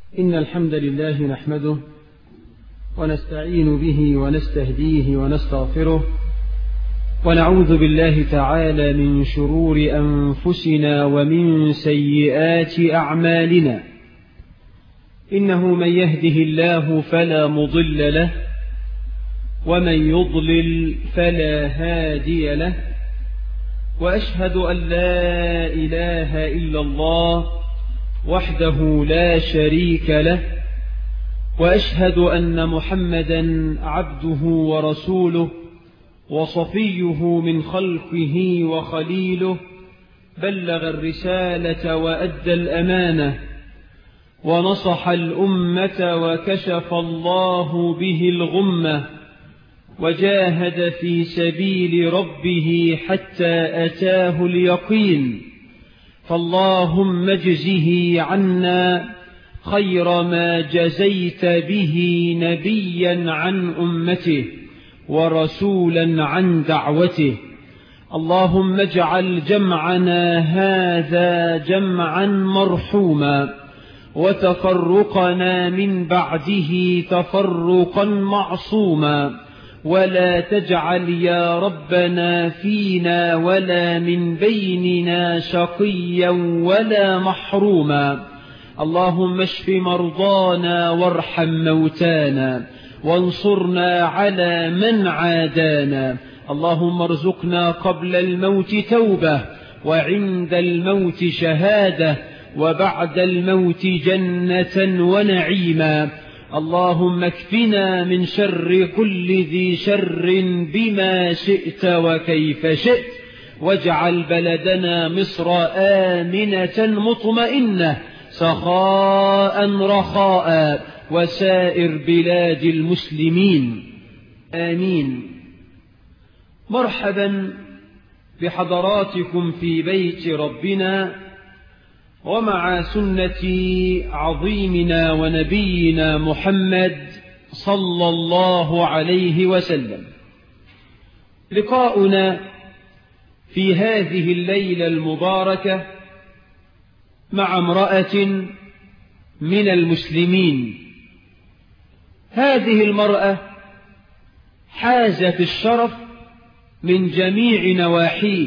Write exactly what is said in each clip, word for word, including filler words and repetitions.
إن الحمد لله نحمده ونستعين به ونستهديه ونستغفره ونعوذ بالله تعالى من شرور أنفسنا ومن سيئات أعمالنا. إنه من يهده الله فلا مضل له ومن يضلل فلا هادي له، وأشهد أن لا إله إلا الله وحده لا شريك له، وأشهد أن محمدا عبده ورسوله وصفيه من خلقه وخليله، بلغ الرسالة وأدى الأمانة ونصح الأمة وكشف الله به الغمة، وجاهد في سبيل ربه حتى أتاه اليقين. فاللهم اجزه عنا خير ما جزيت به نبيا عن أمته ورسولا عن دعوته. اللهم اجعل جمعنا هذا جمعا مرحوما، وتفرقنا من بعده تفرقا معصوما، ولا تجعل يا ربنا فينا ولا من بيننا شقيا ولا محروما. اللهم اشف مرضانا وارحم موتانا وانصرنا على من عادانا. اللهم ارزقنا قبل الموت توبة، وعند الموت شهادة، وبعد الموت جنة ونعيما. اللهم اكفنا من شر كل ذي شر بما شئت وكيف شئت، واجعل بلدنا مصر آمنة مطمئنة سخاء رخاء، وسائر بلاد المسلمين آمين. مرحبا بحضراتكم في بيت ربنا ومع سنة عظيمنا ونبينا محمد صلى الله عليه وسلم. لقاؤنا في هذه الليلة المباركة مع امرأة من المسلمين. هذه المرأة حازت الشرف من جميع نواحيه،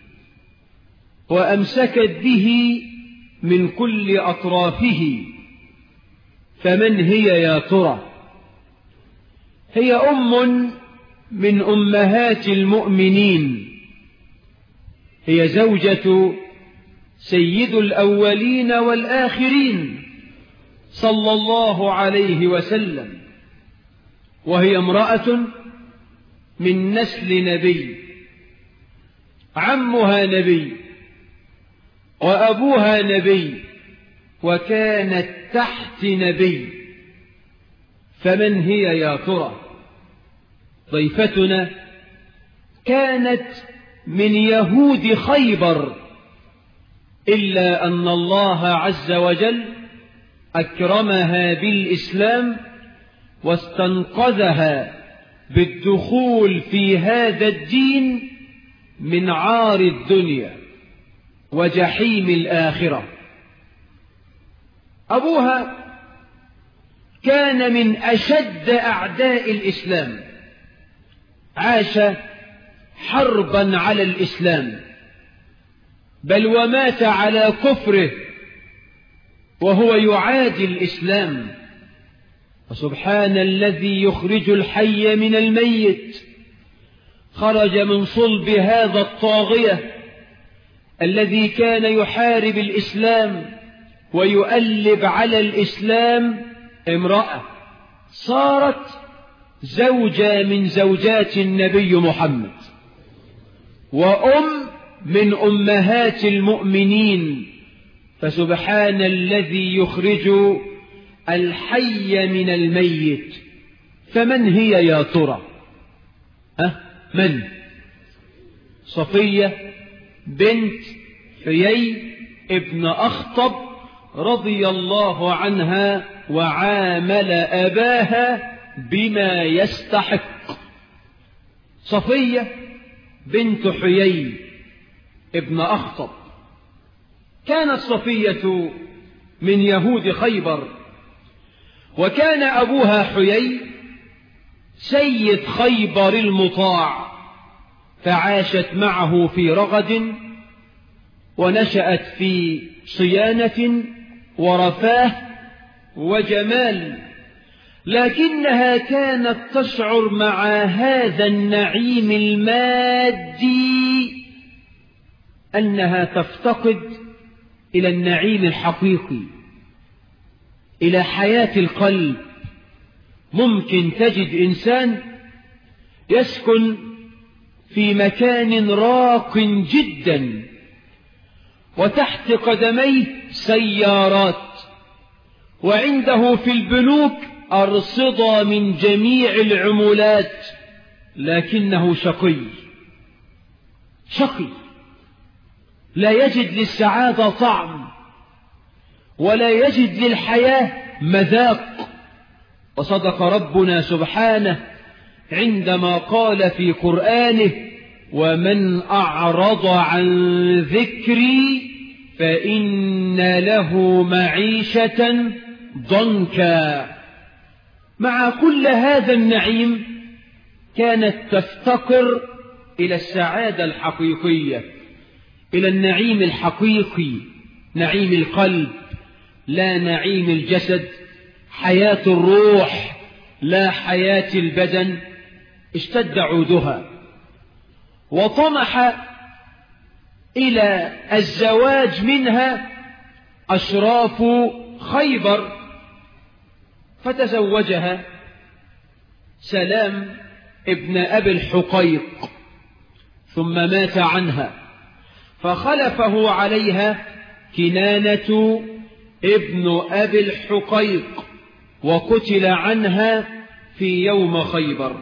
وأمسكت به من كل أطرافه. فمن هي يا ترى؟ هي أم من أمهات المؤمنين، هي زوجة سيد الأولين والآخرين صلى الله عليه وسلم، وهي امرأة من نسل نبي، عمها نبي وأبوها نبي، وكانت تحت نبي. فمن هي يا ترى؟ ضيفتنا كانت من يهود خيبر، إلا أن الله عز وجل أكرمها بالإسلام واستنقذها بالدخول في هذا الدين من عار الدنيا وجحيم الآخرة. أبوها كان من أشد أعداء الإسلام، عاش حربا على الإسلام، بل ومات على كفره وهو يعادي الإسلام. فسبحان الذي يخرج الحي من الميت، خرج من صلب هذا الطاغية الذي كان يحارب الإسلام ويؤلب على الإسلام امرأة صارت زوجة من زوجات النبي محمد، وأم من أمهات المؤمنين. فسبحان الذي يخرج الحي من الميت. فمن هي يا ترى؟ أه؟ من؟ صفية بنت حيي ابن أخطب رضي الله عنها، وعامل أباها بما يستحق. صفية بنت حيي ابن أخطب كانت صفية من يهود خيبر، وكان أبوها حيي سيد خيبر المطاع، فعاشت معه في رغد ونشأت في صيانة ورفاه وجمال، لكنها كانت تشعر مع هذا النعيم المادي أنها تفتقد إلى النعيم الحقيقي، إلى حياة القلب. ممكن تجد إنسان يسكن في مكان راق جدا وتحت قدميه سيارات، وعنده في البنوك أرصدة من جميع العمولات، لكنه شقي شقي لا يجد للسعادة طعم ولا يجد للحياة مذاق. وصدق ربنا سبحانه عندما قال في قرآنه: ومن أعرض عن ذكري فإن له معيشة ضنكا. مع كل هذا النعيم كانت تفتقر إلى السعادة الحقيقية، إلى النعيم الحقيقي، نعيم القلب لا نعيم الجسد، حياة الروح لا حياة البدن. اشتد عودها وطمح إلى الزواج منها أشراف خيبر، فتزوجها سلام ابن أبي الحقيق، ثم مات عنها، فخلفه عليها كنانة ابن أبي الحقيق، وقتل عنها في يوم خيبر.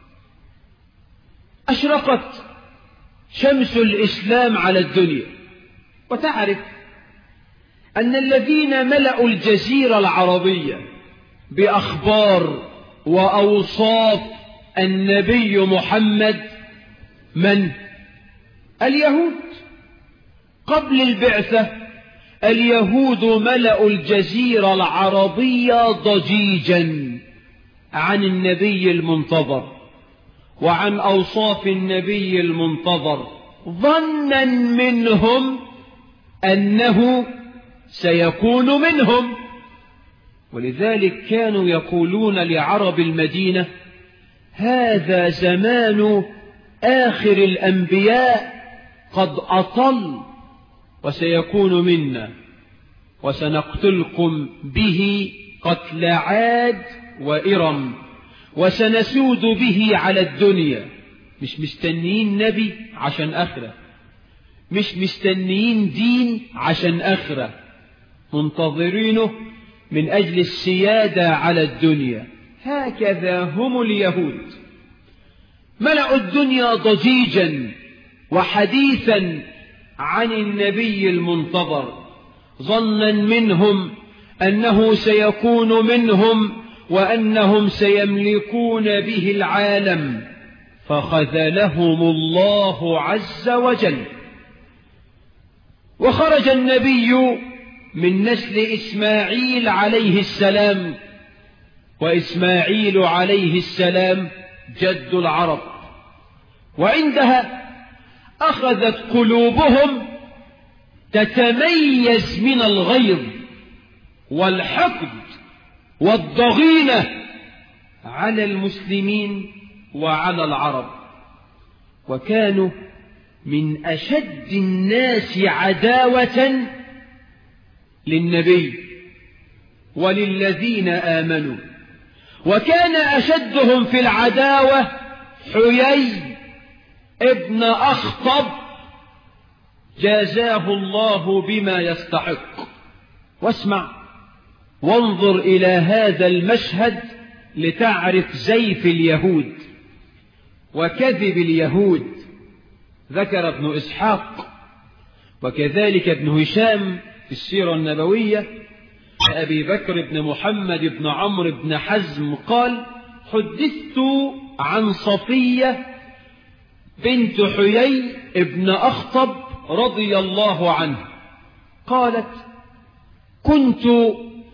أشرقت شمس الإسلام على الدنيا، وتعرف أن الذين ملأوا الجزيرة العربية بأخبار وأوصاف النبي محمد من؟ اليهود. قبل البعثة اليهود ملأوا الجزيرة العربية ضجيجا عن النبي المنتظر وعن أوصاف النبي المنتظر، ظنا منهم أنه سيكون منهم. ولذلك كانوا يقولون لعرب المدينة: هذا زمان آخر الأنبياء قد أطل، وسيكون منا، وسنقتلكم به قتل عاد وإرم، وسنسود به على الدنيا. مش مستنيين نبي عشان آخرة، مش مستنيين دين عشان آخرة، منتظرينه من أجل السيادة على الدنيا. هكذا هم اليهود، ملأوا الدنيا ضجيجا وحديثا عن النبي المنتظر، ظنا منهم أنه سيكون منهم وأنهم سيملكون به العالم، فخذلهم الله عز وجل. وخرج النبي من نسل إسماعيل عليه السلام، وإسماعيل عليه السلام جد العرب، وعندها أخذت قلوبهم تتميز من الغيظ والحقد والضغينة على المسلمين وعلى العرب، وكانوا من أشد الناس عداوة للنبي وللذين آمنوا. وكان أشدهم في العداوة حيي ابن أخطب، جازاه الله بما يستحق. واسمع وانظر إلى هذا المشهد لتعرف زيف اليهود وكذب اليهود. ذكر ابن إسحاق وكذلك ابن هشام في السيرة النبوية أبي بكر بن محمد بن عمرو بن حزم قال: حدثت عن صفية بنت حيي ابن أخطب رضي الله عنه، قالت: كنت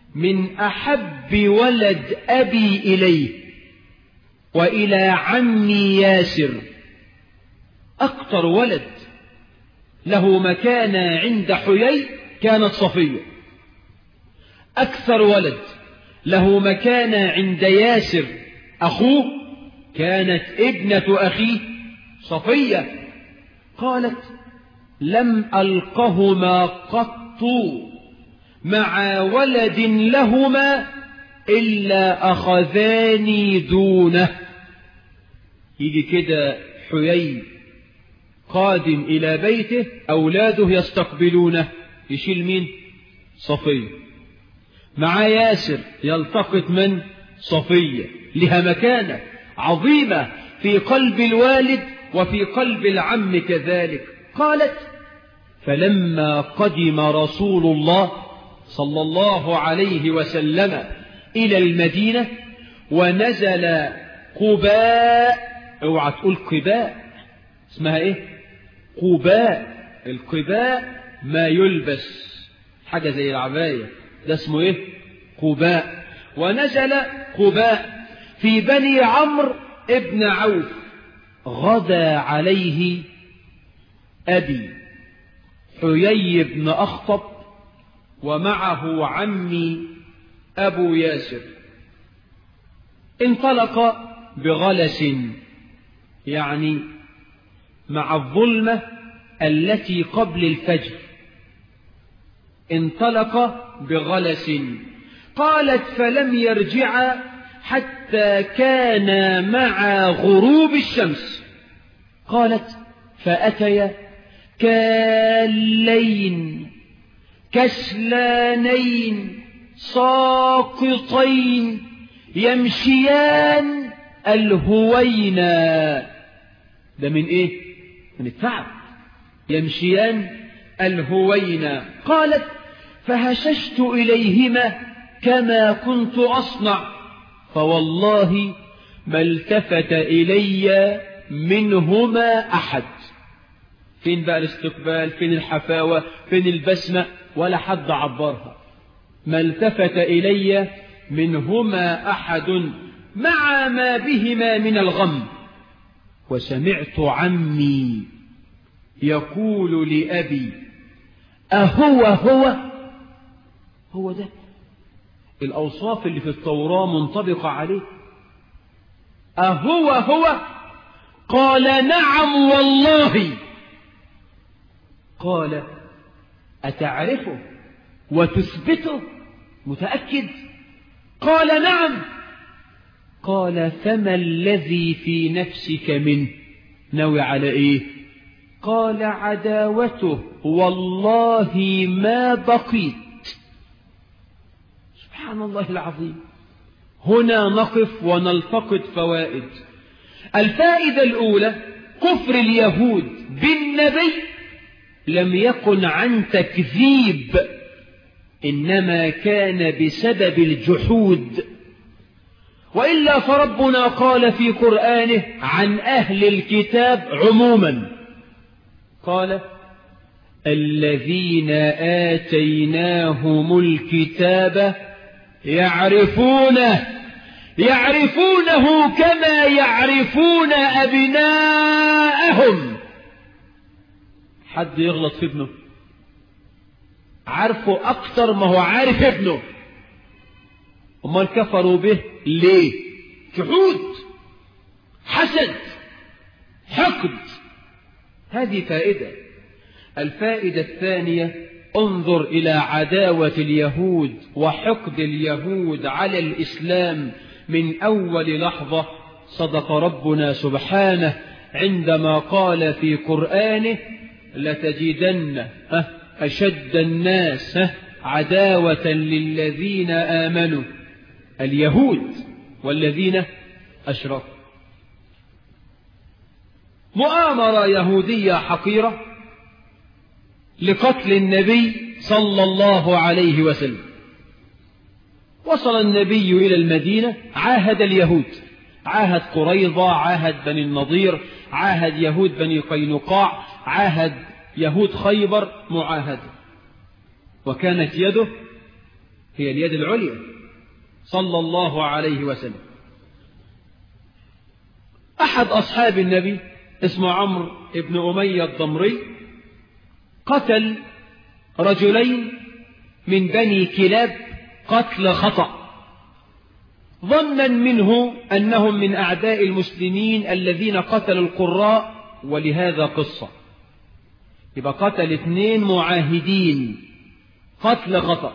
من أحب ولد أبي إليه وإلى عمي ياسر. أكثر ولد له مكانة عند حيي كانت صفية. أكثر ولد له مكانة عند ياسر أخوه كانت ابنة أخيه صفية. قالت لم ألقهما قط مع ولد لهما إلا أخذاني دونه. يجي كده حيي قادم إلى بيته، أولاده يستقبلونه، يشيل مين؟ صفية. مع ياسر يلتقط من صفية، لها مكانة عظيمة في قلب الوالد وفي قلب العم كذلك. قالت فلما قدم رسول الله صلى الله عليه وسلم إلى المدينة ونزل قباء، اوعى تقول قباء، اسمها ايه؟ قباء. القباء ما يلبس، حاجة زي العباية، ده اسمه ايه؟ قباء. ونزل قباء في بني عمرو ابن عوف. غدا عليه أبي حيي بن أخطب ومعه عمي أبو ياسر. انطلق بغلس، يعني مع الظلمة التي قبل الفجر، انطلق بغلس. قالت فلم يرجع حتى كان مع غروب الشمس. قالت فأتيا كالين كسلانين ساقطين يمشيان الهوينا. ده من ايه؟ من التعب. يمشيان الهوينا. قالت فهششت إليهما كما كنت أصنع، فوالله ما التفت إلي منهما أحد. فين بقى الاستقبال؟ فين الحفاوة؟ فين البسمة؟ ولا حد عبرها. ما التفت إلي منهما أحد مع ما بهما من الغم. وسمعت عمي يقول لأبي أهو هو هو ده؟ الأوصاف اللي في التوراة منطبقة عليه. أهو هو؟ قال نعم والله. قال أتعرفه وتثبته؟ متأكد؟ قال نعم. قال فما الذي في نفسك منه؟ نوي على إيه؟ قال عداوته والله ما بقيت. سبحان الله العظيم. هنا نقف ونلتقط فوائد. الفائدة الأولى كفر اليهود بالنبي لم يكن عن تكذيب، إنما كان بسبب الجحود. وإلا فربنا قال في قرآنه عن أهل الكتاب عموما، قال الذين آتيناهم الكتاب يعرفونه يعرفونه كما يعرفون أبناءهم. حد يغلط في ابنه؟ عارفه أكثر ما هو عارف ابنه. أمال كفروا به ليه؟ جحود، حسد، حقد. هذه فائدة. الفائدة الثانية انظر إلى عداوة اليهود وحقد اليهود على الإسلام من أول لحظة. صدق ربنا سبحانه عندما قال في قرآنه لتجدن أشد الناس عداوة للذين آمنوا اليهود والذين أشركوا. مؤامرة يهودية حقيرة لقتل النبي صلى الله عليه وسلم. وصل النبي إلى المدينة، عاهد اليهود، عاهد قريظة، عاهد بني النضير، عاهد يهود بني قينقاع، عاهد يهود خيبر معاهدة. وكانت يده هي اليد العليا صلى الله عليه وسلم. أحد أصحاب النبي اسمه عمرو بن أمية الضمري قتل رجلين من بني كلاب قتل خطأ، ظنا منه أنهم من أعداء المسلمين الذين قتلوا القراء، ولهذا قصة. يبقى قتل اثنين معاهدين قتل خطأ.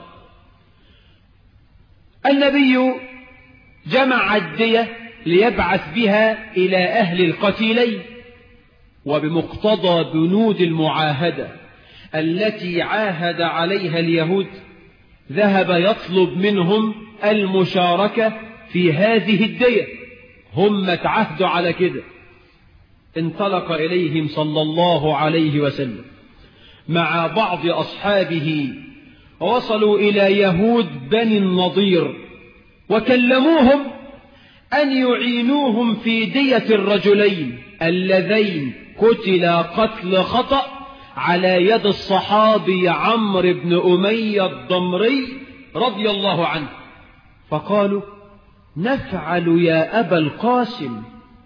النبي جمع الدية ليبعث بها إلى أهل القتيلين، وبمقتضى بنود المعاهدة التي عاهد عليها اليهود ذهب يطلب منهم المشاركة في هذه الدية. هم اتعهدوا على كده. انطلق إليهم صلى الله عليه وسلم مع بعض أصحابه، ووصلوا إلى يهود بني النضير وكلموهم أن يعينوهم في دية الرجلين اللذين قتلا قتل خطأ على يد الصحابي عمرو بن أمية الضمري رضي الله عنه. فقالوا: نفعل يا أبا القاسم،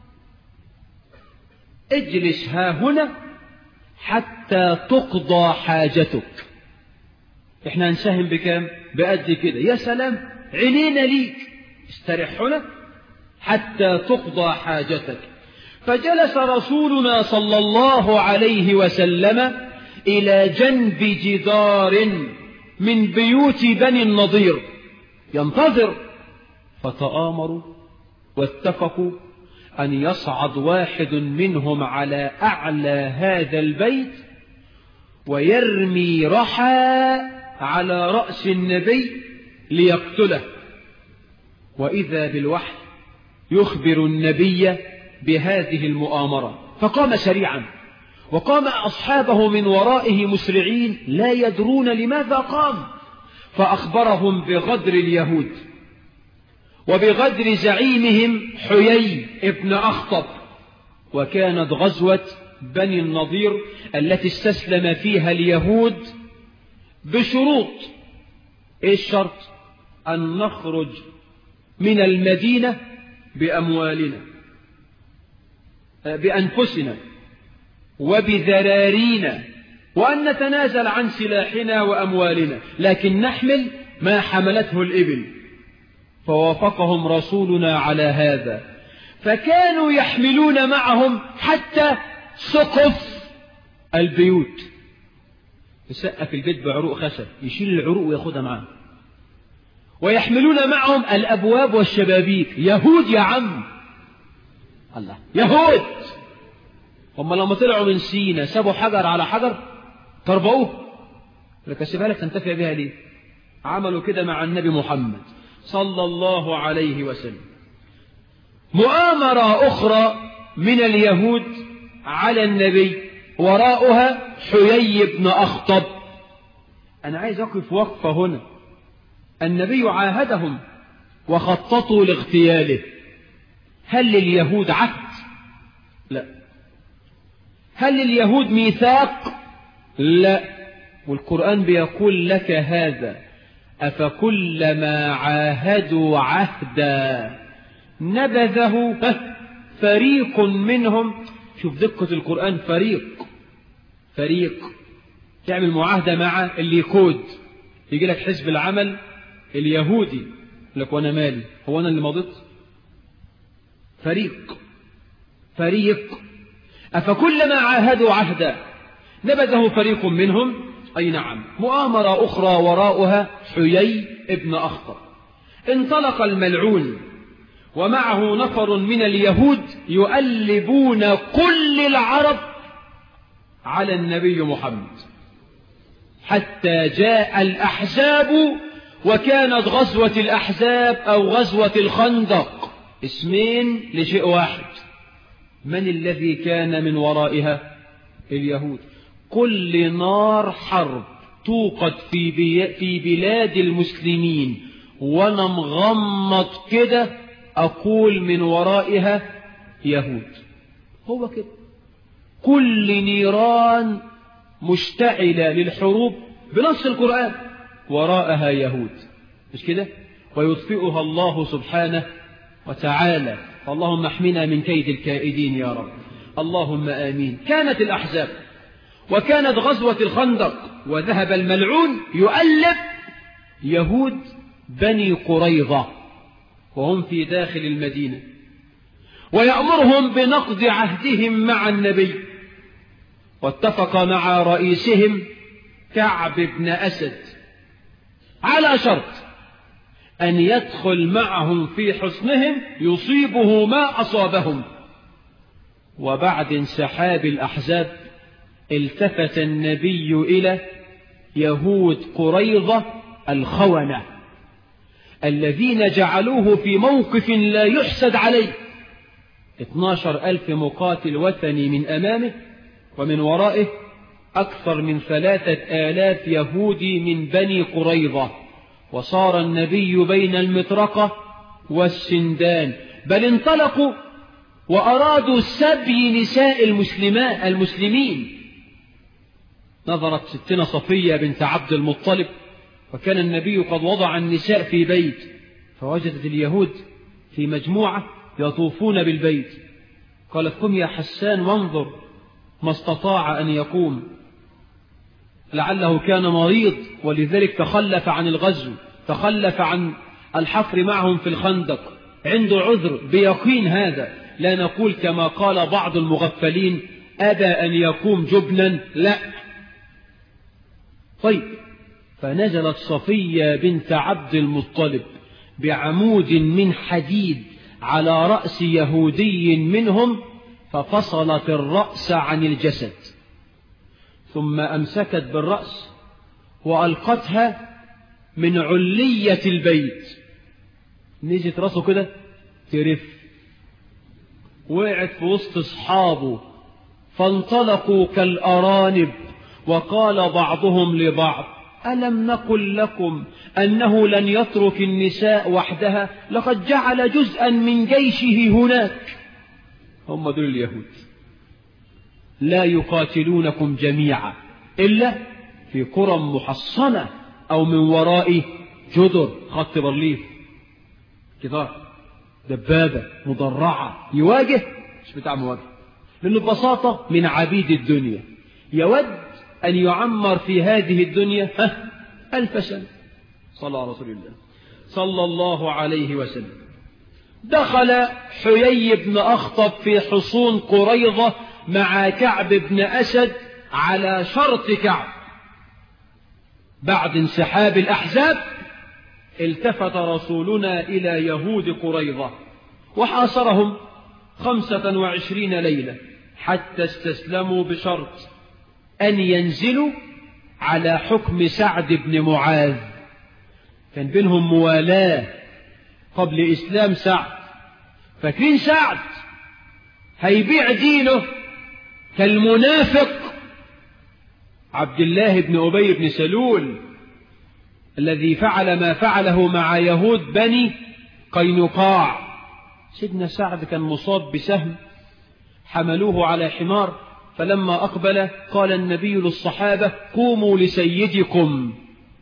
اجلس ها هنا حتى تقضى حاجتك. احنا هنساهم بكام؟ بقد كده. يا سلام، عينينا ليك، استرح هنا حتى تقضى حاجتك. فجلس رسولنا صلى الله عليه وسلم إلى جنب جدار من بيوت بني النضير ينتظر. فتآمروا واتفقوا أن يصعد واحد منهم على أعلى هذا البيت ويرمي رحى على رأس النبي ليقتله. وإذا بالوحي يخبر النبي بهذه المؤامرة، فقام سريعا وقام أصحابه من ورائه مسرعين لا يدرون لماذا قام، فأخبرهم بغدر اليهود وبغدر زعيمهم حيي ابن أخطب. وكانت غزوة بني النضير التي استسلم فيها اليهود بشروط. إيه الشرط؟ أن نخرج من المدينة بأموالنا بأنفسنا وبذرارينا، وأن نتنازل عن سلاحنا وأموالنا، لكن نحمل ما حملته الإبل. فوافقهم رسولنا على هذا، فكانوا يحملون معهم حتى سقف البيوت. يسقف البيت بعروق خشب، يشيل العروق وياخدها معاه. ويحملون معهم الأبواب والشبابيك. يهود يا عم، الله، يهود. هم لما طلعوا من سينا سابوا حجر على حجر تربوه، لك سيبها لك تنتفع بها ليه؟ عملوا كده مع النبي محمد صلى الله عليه وسلم. مؤامرة أخرى من اليهود على النبي وراءها حيي بن أخطب. أنا عايز أقف وقفة هنا. النبي عاهدهم وخططوا لاغتياله. هل لليهود عهد؟ لا. هل لليهود ميثاق؟ لا. والقرآن بيقول لك هذا: أفكلما عاهدوا عهدا نبذه فريق منهم. شوف دقة القرآن، فريق فريق تعمل معاهدة مع الليكود. يجي لك حزب العمل اليهودي لك وانا مالي، هو انا اللي مضيت؟ فريق فريق أفكلما عاهدوا عهدا نبذه فريق منهم. أي نعم. مؤامرة أخرى وراءها حيي ابن أخطب. انطلق الملعون ومعه نفر من اليهود يؤلبون كل العرب على النبي محمد حتى جاء الأحزاب. وكانت غزوة الأحزاب أو غزوة الخندق اسمين لشيء واحد. من الذي كان من ورائها؟ اليهود. كل نار حرب توقد في, بي في بلاد المسلمين وانا مغمض كده أقول من ورائها يهود. هو كده. كل نيران مشتعلة للحروب بنص القرآن وراءها يهود. مش كده؟ ويطفئها الله سبحانه وتعالى. اللهم احمنا من كيد الكائدين يا رب. اللهم آمين. كانت الأحزاب وكانت غزوة الخندق، وذهب الملعون يؤلف يهود بني قريظة وهم في داخل المدينة، ويأمرهم بنقض عهدهم مع النبي، واتفق مع رئيسهم كعب بن أسد على شرط أن يدخل معهم في حصنهم يصيبه ما أصابهم. وبعد انسحاب الأحزاب التفت النبي إلى يهود قريظة الخونة الذين جعلوه في موقف لا يحسد عليه. اثناشر ألف مقاتل وثني من أمامه، ومن ورائه أكثر من ثلاثة آلاف يهودي من بني قريظة. وصار النبي بين المطرقة والسندان، بل انطلقوا وأرادوا سبي نساء المسلمات المسلمين. نظرت ستنا صفية بنت عبد المطلب، وكان النبي قد وضع النساء في بيت، فوجدت اليهود في مجموعة يطوفون بالبيت. قالت: قم يا حسان وانظر، ما استطاع أن يقوم، لعله كان مريض ولذلك تخلف عن الغزو، تخلف عن الحفر معهم في الخندق، عنده عذر بيقين. هذا لا نقول كما قال بعض المغفلين أبى أن يقوم جبنا، لا. طيب، فنزلت صفية بنت عبد المطلب بعمود من حديد على رأس يهودي منهم، ففصلت الرأس عن الجسد، ثم أمسكت بالرأس وألقتها من علية البيت. نجت رأسه كده ترف، وقعت في وسط أصحابه، فانطلقوا كالأرانب. وقال بعضهم لبعض: ألم نقل لكم أنه لن يترك النساء وحدها؟ لقد جعل جزءا من جيشه هناك. هم دول اليهود، لا يقاتلونكم جميعا إلا في قرى محصنة أو من وراء جدر، خط برليف، كتار، دبابة مدرعة، يواجه مش بتاع مواجهة، لأنه ببساطة من عبيد الدنيا، يود أن يعمر في هذه الدنيا ها ألف سنة. صلى على رسول الله صلى الله عليه وسلم. دخل حيي بن أخطب في حصون قريظة مع كعب بن أسد على شرط كعب. بعد انسحاب الأحزاب التفت رسولنا إلى يهود قريظة وحاصرهم خمسة وعشرين ليلة حتى استسلموا بشرط أن ينزلوا على حكم سعد بن معاذ. كان بينهم موالاة قبل إسلام سعد، فاكرين سعد هيبيع دينه كالمنافق عبد الله بن أبي بن سلول الذي فعل ما فعله مع يهود بني قينقاع. سيدنا سعد كان مصاب بسهم، حملوه على حمار، فلما أقبل قال النبي للصحابة: قوموا لسيدكم،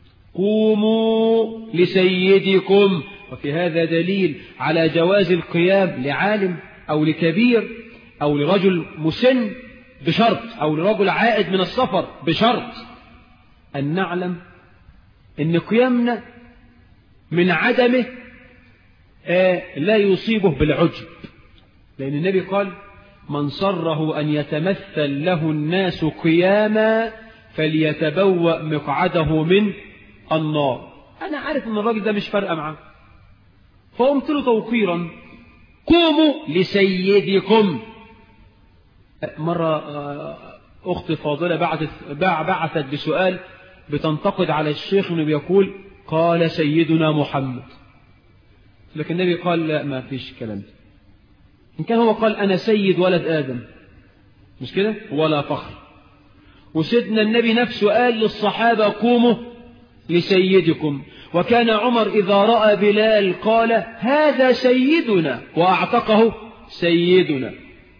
قوموا لسيدكم. وفي هذا دليل على جواز القيام لعالم أو لكبير أو لرجل مسن بشرط، أو لرجل عائد من السفر بشرط أن نعلم أن قيامنا من عدمه آه لا يصيبه بالعجب، لأن النبي قال: من صره أن يتمثل له الناس قياما فليتبوأ مقعده من النار. أنا عارف أن الراجل ده مش فارقة معاه، فقمت له توقيرا: قوموا لسيدكم. مرة أختي فاضلة بعثت بعثت بسؤال بتنتقد على الشيخ إنه بيقول قال سيدنا محمد، لكن النبي قال لا، ما فيش كلام. إن كان هو قال أنا سيد ولد آدم، مش كده، ولا فخر. وسيدنا النبي نفسه قال للصحابة: قوموا لسيدكم. وكان عمر إذا رأى بلال قال: هذا سيدنا، وأعتقه سيدنا.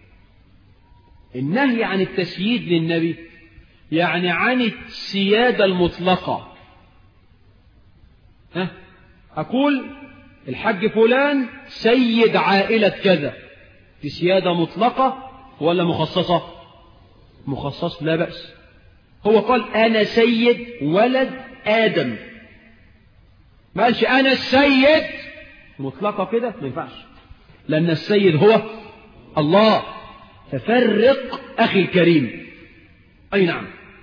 النهي عن التسييد للنبي يعني عن السيادة المطلقة. ها؟ أقول الحج فلان سيد عائلة كذا، في سيادة مطلقة ولا مخصصة؟ مخصص لا بأس. هو قال أنا سيد ولد آدم، ما قالش أنا السيد مطلقة كده، ما ينفعش، لأن السيد هو الله. ففرق أخي الكريم. أي نعم.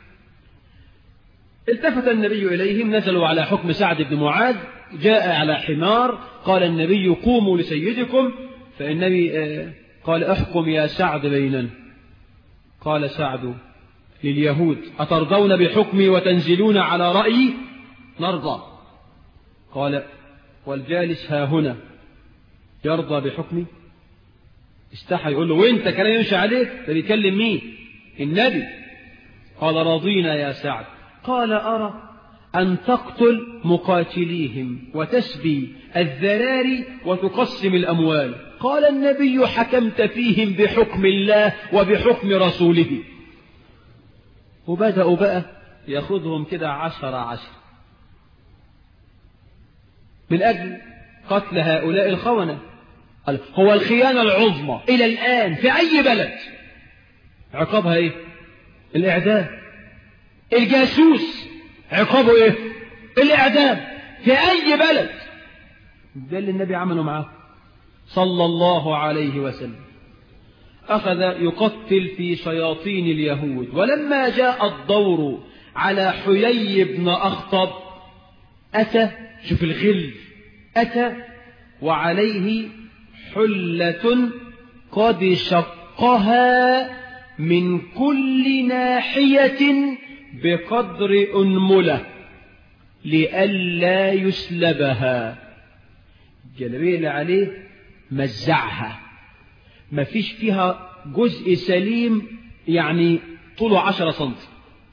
التفت النبي إليهم، نزلوا على حكم سعد بن معاذ، جاء على حمار، قال النبي قوموا لسيدكم، فالنبي قال احكم يا سعد بيننا. قال سعد لليهود أترضون بحكمي وتنزلون على رأيي؟ نرضى. قال والجالس ها هنا يرضى بحكمي؟ استحى يقول له وانت كلام يمشي عليك؟ ده بيكلم مين؟ النبي. قال رضينا يا سعد. قال أرى أن تقتل مقاتليهم وتسبي الذراري وتقسم الأموال. قال النبي حكمت فيهم بحكم الله وبحكم رسوله. وبدأوا بقى يأخذهم كده عشر عشر من أجل قتل هؤلاء الخونة. هو الخيانة العظمى إلى الآن في أي بلد عقابها إيه؟ الإعدام. الجاسوس عقابه إيه؟ الإعدام في أي بلد. ده اللي النبي عمله معاه صلى الله عليه وسلم. أخذ يقتل في شياطين اليهود. ولما جاء الدور على حيي بن أخطب أتى، شوف الغل، أتى وعليه حلة قد شقها من كل ناحية بقدر أنملة لئلا يسلبها. الجلابية اللي عليه مزعها، ما فيش فيها جزء سليم، يعني طوله عشرة سنتي.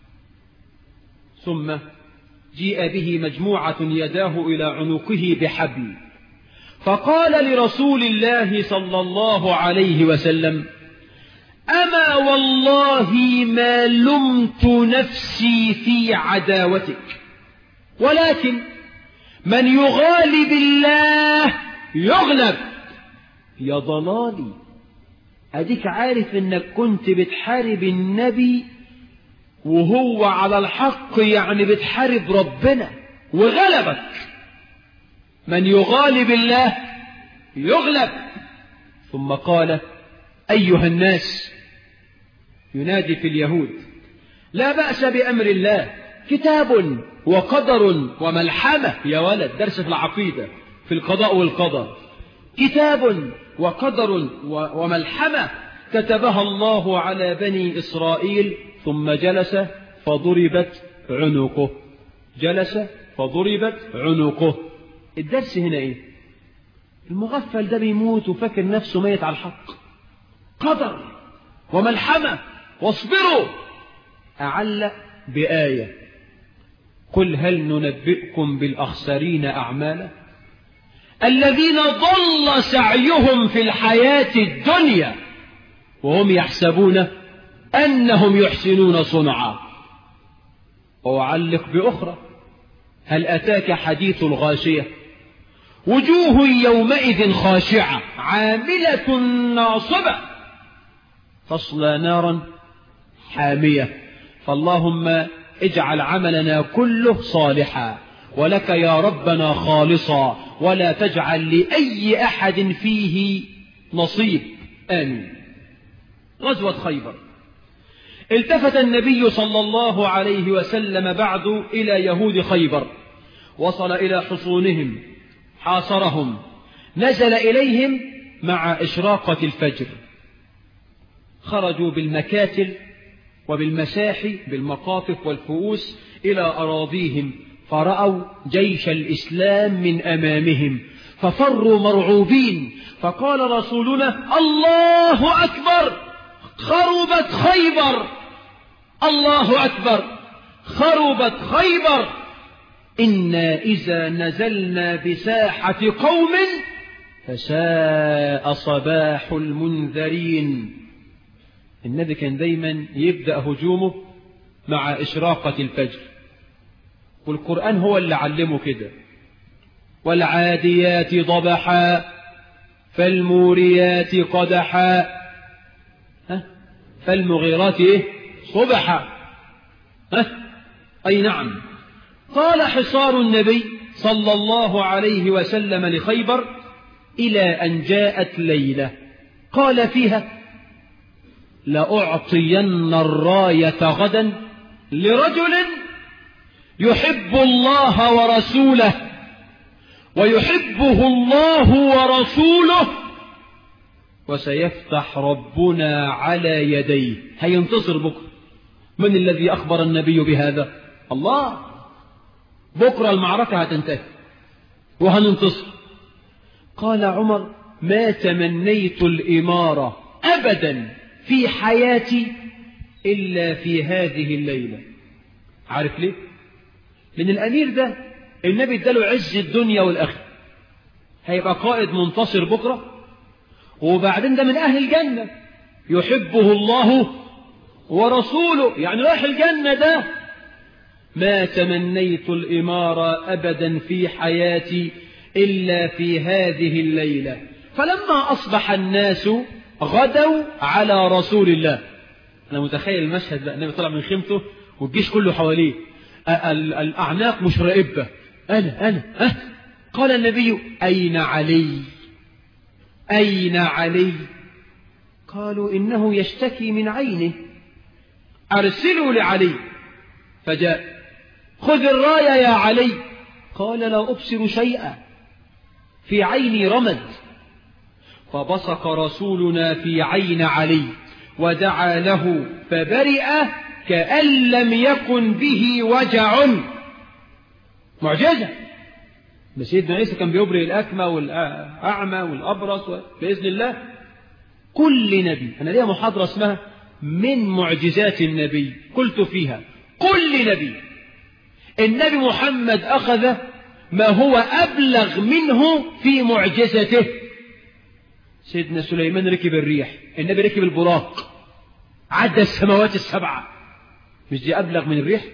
ثم جيء به مجموعة يداه إلى عنقه بحبل، فقال لرسول الله صلى الله عليه وسلم أما والله ما لمت نفسي في عداوتك، ولكن من يغالب الله يغلب. يا ضلالي، أديك عارف إنك كنت بتحارب النبي وهو على الحق، يعني بتحارب ربنا وغلبك. من يغالب الله يغلب. ثم قال أيها الناس، ينادي في اليهود، لا بأس بأمر الله، كتاب وقدر وملحمة. يا ولد، درس في العقيدة في القضاء والقدر. كتاب وقدر وملحمة كتبها الله على بني إسرائيل. ثم جلس فضربت عنقه. جلس فضربت عنقه. الدرس هنا ايه؟ المغفل ده بيموت وفاكر نفسه ميت على الحق. قدر وملحمة واصبروا. أعلق بآية قل هل ننبئكم بالأخسرين أعمالا الذين ضل سعيهم في الحياة الدنيا وهم يحسبون أنهم يحسنون صنعا. وأعلق بأخرى هل أتاك حديث الغاشية وجوه يومئذ خاشعة عاملة ناصبة تصلى نارا حامية. فاللهم اجعل عملنا كله صالحا ولك يا ربنا خالصا، ولا تجعل لأي أحد فيه نصيب. آمين. غزوة خيبر. التفت النبي صلى الله عليه وسلم بعد إلى يهود خيبر، وصل إلى حصونهم، حاصرهم، نزل إليهم مع إشراقة الفجر. خرجوا بالمكاتل وبالمساحي بالمقاطف والفؤوس إلى أراضيهم، فرأوا جيش الإسلام من أمامهم ففروا مرعوبين. فقال رسولنا الله أكبر، خربت خيبر، الله أكبر، خربت خيبر. إنا إذا نزلنا بساحة قوم فساء صباح المنذرين. النبي كان دايما يبدأ هجومه مع إشراقة الفجر، والقرآن هو اللي علمه كده. والعاديات ضبحا فالموريات قدحا فالمغيرات صبحا. أي نعم. قال حصار النبي صلى الله عليه وسلم لخيبر إلى أن جاءت ليلة قال فيها لأعطين الراية غدا لرجل يحب الله ورسوله ويحبه الله ورسوله وسيفتح ربنا على يديه. هينتصر بكرة. من الذي أخبر النبي بهذا؟ الله. بكرة المعركة هتنتهي وهننتصر. قال عمر ما تمنيت الإمارة أبدا في حياتي إلا في هذه الليلة. عارف ليه؟ لأن الأمير ده النبي اداله عز الدنيا والآخرة، هيبقى قائد منتصر بكرة، وبعدين ده من أهل الجنة يحبه الله ورسوله، يعني رايح الجنة ده. ما تمنيت الإمارة أبدا في حياتي إلا في هذه الليلة. فلما أصبح الناس غدوا على رسول الله. أنا متخيل المشهد ده، النبي طلع من خيمته والجيش كله حواليه، الأعناق مش راقبة. أنا أنا أه؟ قال النبي أين علي أين علي؟ قالوا إنه يشتكي من عينه، أرسلوا لعلي. فجاء خذ الراية يا علي. قال لا أبصر شيئا، في عيني رمد. فبصق رسولنا في عين علي ودعا له فبرئ كأن لم يكن به وجع. معجزة. سيدنا عيسى كان بيبرئ الأكمى والأعمى والأبرص بإذن الله. كل نبي، أنا ليا محاضرة اسمها من معجزات النبي، قلت فيها كل نبي النبي محمد أخذ ما هو أبلغ منه في معجزته. سيدنا سليمان ركب الريح، النبي ركب البراق عدى السماوات السبعة، مش دي أبلغ من الريح؟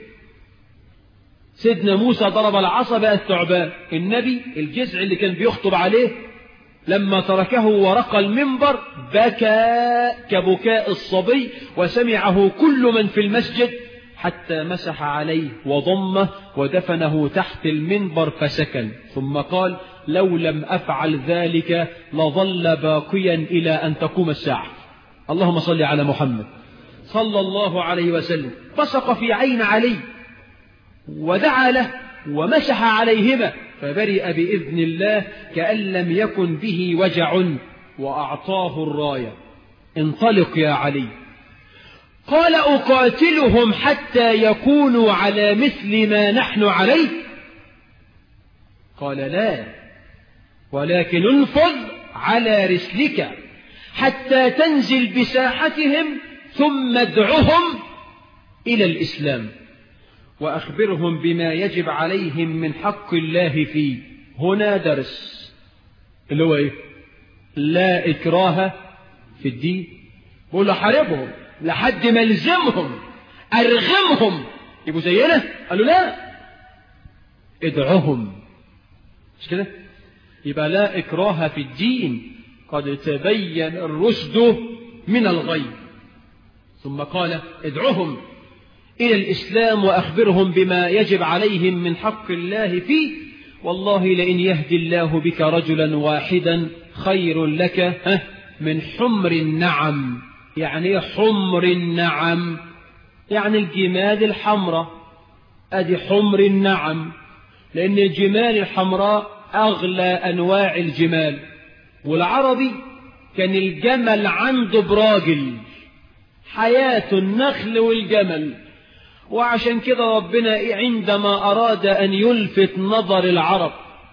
سيدنا موسى ضرب العصا بقى الثعبان، النبي الجذع اللي كان بيخطب عليه لما تركه ورقى المنبر بكى كبكاء الصبي، وسمعه كل من في المسجد حتى مسح عليه وضمه ودفنه تحت المنبر فسكن. ثم قال لو لم أفعل ذلك لظل باقيا إلى أن تقوم الساعة. اللهم صل على محمد صلى الله عليه وسلم. بصق في عين علي ودعا له ومسح عليهما فبرئ بإذن الله كأن لم يكن به وجع، وأعطاه الراية. انطلق يا علي. قال أقاتلهم حتى يكونوا على مثل ما نحن عليه؟ قال لا، ولكن انفض على رسلك حتى تنزل بساحتهم ثم ادعهم إلى الإسلام وأخبرهم بما يجب عليهم من حق الله فيه. هنا درس اللي هو إيه؟ لا إكراه في الدين. بقول له حاربهم لحد ما الزمهم أرغمهم يبقوا زينا. قالوا لا، ادعهم. مش كده؟ يبقى لا إكراه في الدين، قد تبين الرشد من الغي. ثم قال ادعهم إلى الإسلام وأخبرهم بما يجب عليهم من حق الله فيه. والله لئن يهدي الله بك رجلا واحدا خير لك من حمر النعم. يعني حمر النعم يعني الجمال الحمراء، أدي حمر النعم، لأن الجمال الحمراء أغلى أنواع الجمال. والعربي كان الجمل عنده براجل، حياة النخل والجمل. وعشان كده ربنا عندما أراد أن يلفت نظر العرب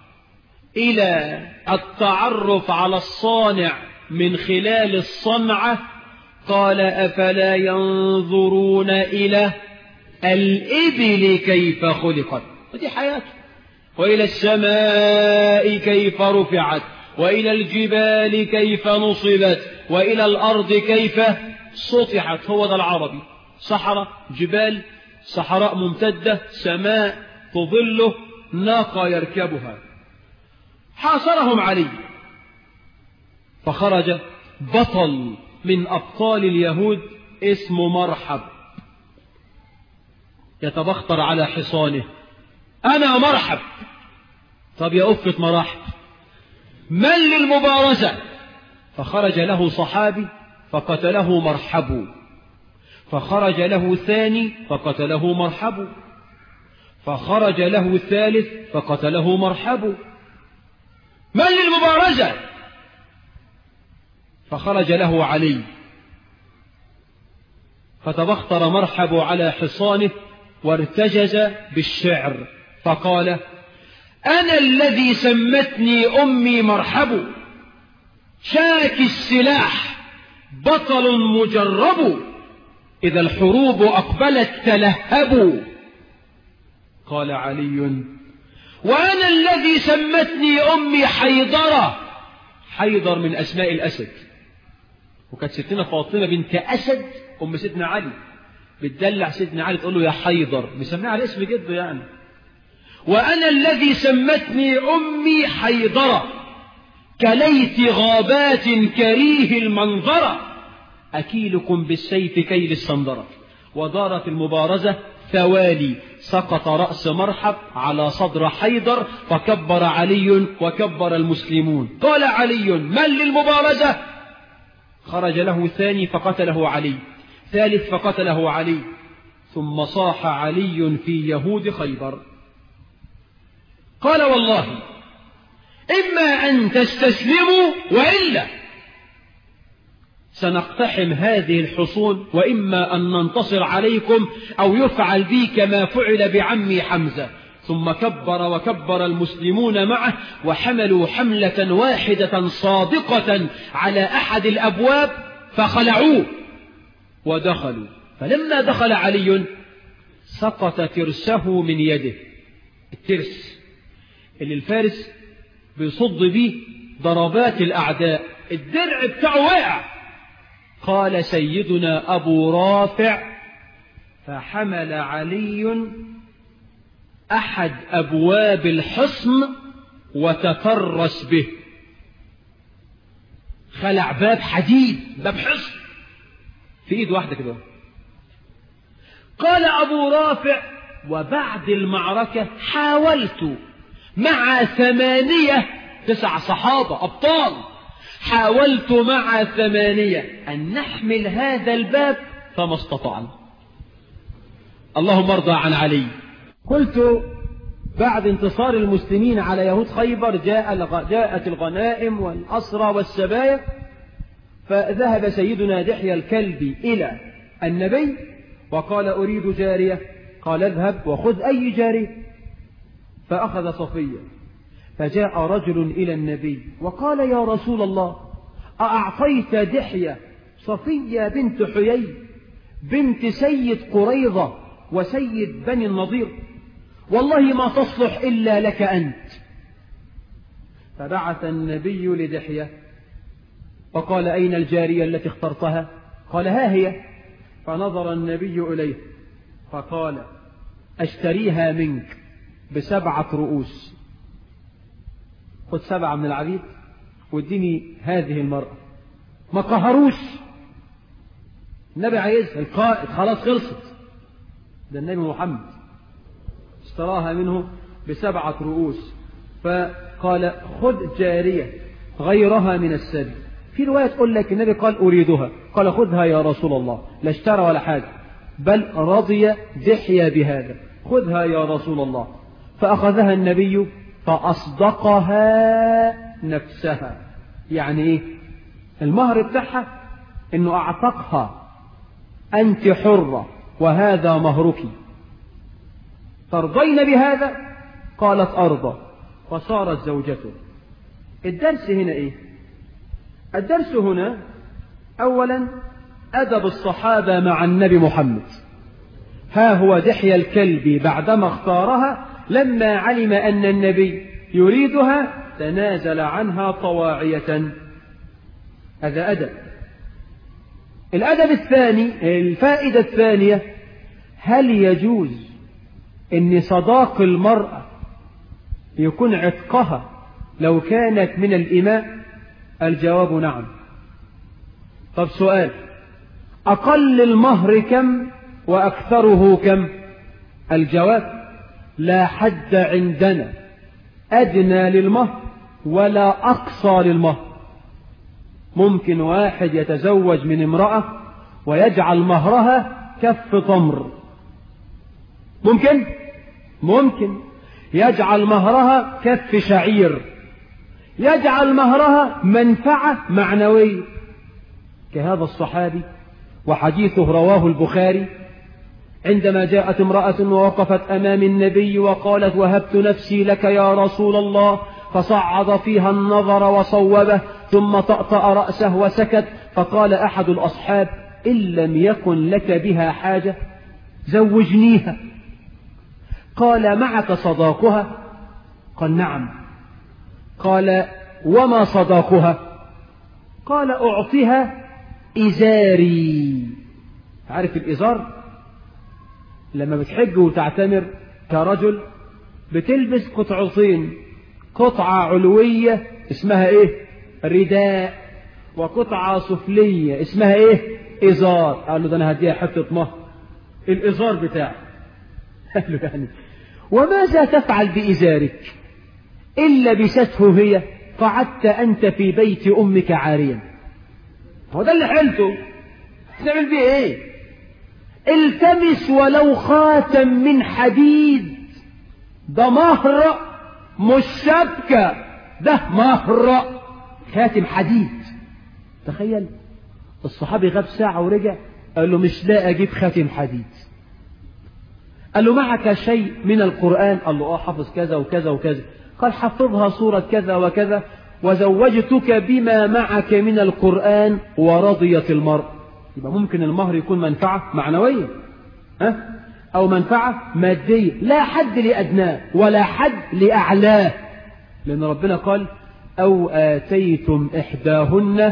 إلى التعرف على الصانع من خلال الصنعة قال أفلا ينظرون إلى الإبل كيف خلقت، ودي حياته، وإلى السماء كيف رفعت، وإلى الجبال كيف نصبت، وإلى الأرض كيف سطحت. هو ده العربي. صحراء، جبال، صحراء ممتدة، سماء تظله، ناقة يركبها. حاصرهم علي، فخرج بطل من أبطال اليهود اسمه مرحب يتبختر على حصانه: أنا مرحب. طب يا أفة مراحب، من للمبارزة؟ فخرج له صحابي فقتله مرحب، فخرج له ثاني فقتله مرحب، فخرج له ثالث فقتله مرحب. من للمبارزة؟ فخرج له علي، فتبختر مرحب على حصانه وارتجز بالشعر فقال: أنا الذي سمتني أمي مرحب، شاك السلاح بطل مجرب، إذا الحروب أقبلت تلهبوا. قال علي: وأنا الذي سمتني أمي حيدرة. حيدر من أسماء الأسد، وكانت ستنا فاطمة بنت أسد أم سيدنا علي بتدلع سيدنا علي تقول له يا حيدر، مسميها على اسم جده يعني. وأنا الذي سمتني أمي حيدرة، كليت غابات كريه المنظرة، أكيلكم بالسيف كيل الصندرة. ودارت المبارزة ثوالي، سقط رأس مرحب على صدر حيدر، فكبر علي وكبر المسلمون. قال علي: من للمبارزة؟ خرج له ثاني فقتله علي، ثالث فقتله علي، ثم صاح علي في يهود خيبر قال: والله إما أن تستسلموا وإلا سنقتحم هذه الحصون، وإما أن ننتصر عليكم أو يفعل بي كما فعل بعمي حمزة. ثم كبر وكبر المسلمون معه، وحملوا حملة واحدة صادقة على أحد الأبواب فخلعوه ودخلوا. فلما دخل علي سقط ترسه من يده، الترس اللي الفارس بيصد به ضربات الأعداء، الدرع بتاعه وقع. قال سيدنا أبو رافع: فحمل علي أحد أبواب الحصن وتترس به. خلع باب حديد، باب حصن في إيد واحدة كده. قال أبو رافع: وبعد المعركة حاولت مع ثمانية، تسع صحابة أبطال، حاولت مع ثمانية أن نحمل هذا الباب فما استطعنا. اللهم ارضى عن علي. قلت: بعد انتصار المسلمين على يهود خيبر جاء جاءت الغنائم والأسرى والسبايا، فذهب سيدنا دحية الكلبي إلى النبي وقال: أريد جارية. قال: اذهب وخذ أي جارية. فأخذ صفية، فجاء رجل إلى النبي وقال: يا رسول الله، أأعطيت دحية صفية بنت حيي بنت سيد قريظة وسيد بني النضير؟ والله ما تصلح إلا لك أنت. فبعث النبي لدحية فقال: أين الجارية التي اخترتها؟ قال: ها هي. فنظر النبي إليه فقال: أشتريها منك بسبعة رؤوس، خذ سبعة من العبيد واديني هذه المرأة. ما قهروش، النبي عايزها، القائد خلاص خلصت، ده النبي محمد اشتراها منه بسبعة رؤوس. فقال: خذ جارية غيرها من السبي. في رواية تقول لك النبي قال: أريدها، قال: خذها يا رسول الله، لا اشترى ولا حاجة، بل رضي دحية بهذا، خذها يا رسول الله. فأخذها النبي فأصدقها نفسها. يعني إيه؟ المهر بتاعها إنه أعتقها، أنت حرة وهذا مهرك، ترضين بهذا؟ قالت: أرضى. فصارت زوجته. الدرس هنا إيه؟ الدرس هنا أولا أدب الصحابة مع النبي محمد. ها هو دحية الكلبي بعدما اختارها لما علم أن النبي يريدها تنازل عنها طواعية. هذا أدب. الأدب الثاني، الفائدة الثانية: هل يجوز أن صداق المرأة يكون عتقها لو كانت من الإماء الجواب نعم. طب سؤال، أقل المهر كم وأكثره كم؟ الجواب لا حد عندنا أدنى للمهر ولا أقصى للمهر. ممكن واحد يتزوج من امرأة ويجعل مهرها كف تمر، ممكن ممكن يجعل مهرها كف شعير، يجعل مهرها منفعة معنوية كهذا الصحابي، وحديثه رواه البخاري، عندما جاءت امرأة ووقفت أمام النبي وقالت وهبت نفسي لك يا رسول الله، فصعد فيها النظر وصوبه ثم طأطأ رأسه وسكت، فقال أحد الأصحاب إن لم يكن لك بها حاجة زوجنيها. قال معك صداقها؟ قال نعم. قال وما صداقها؟ قال أعطيها إزاري. عارف الإزار؟ لما بتحج وتعتمر كرجل بتلبس قطعتين، قطعة علوية اسمها ايه؟ رداء، وقطعة سفلية اسمها ايه؟ إزار. قال له ده أنا هديها حتة مهر الإزار بتاعي. قال له يعني وماذا تفعل بإزارك؟ إن لبسته هي قعدت أنت في بيت أمك عاريا. هو ده اللي حلته، تعمل بيه ايه؟ التمس ولو خاتم من حديد، ده مهر مش شبكة، ده مهر خاتم حديد. تخيل الصحابي غاب ساعة ورجع قال له مش لاقي أجيب خاتم حديد. قال له معك شيء من القرآن؟ قال له اه حفظ كذا وكذا وكذا. قال حفظها سورة كذا وكذا وزوجتك بما معك من القرآن ورضيت المرء. يبقى ممكن المهر يكون منفعة معنوية ها؟ أو منفعة مادية، لا حد لأدناه ولا حد لأعلاه، لأن ربنا قال أو آتيتم إحداهن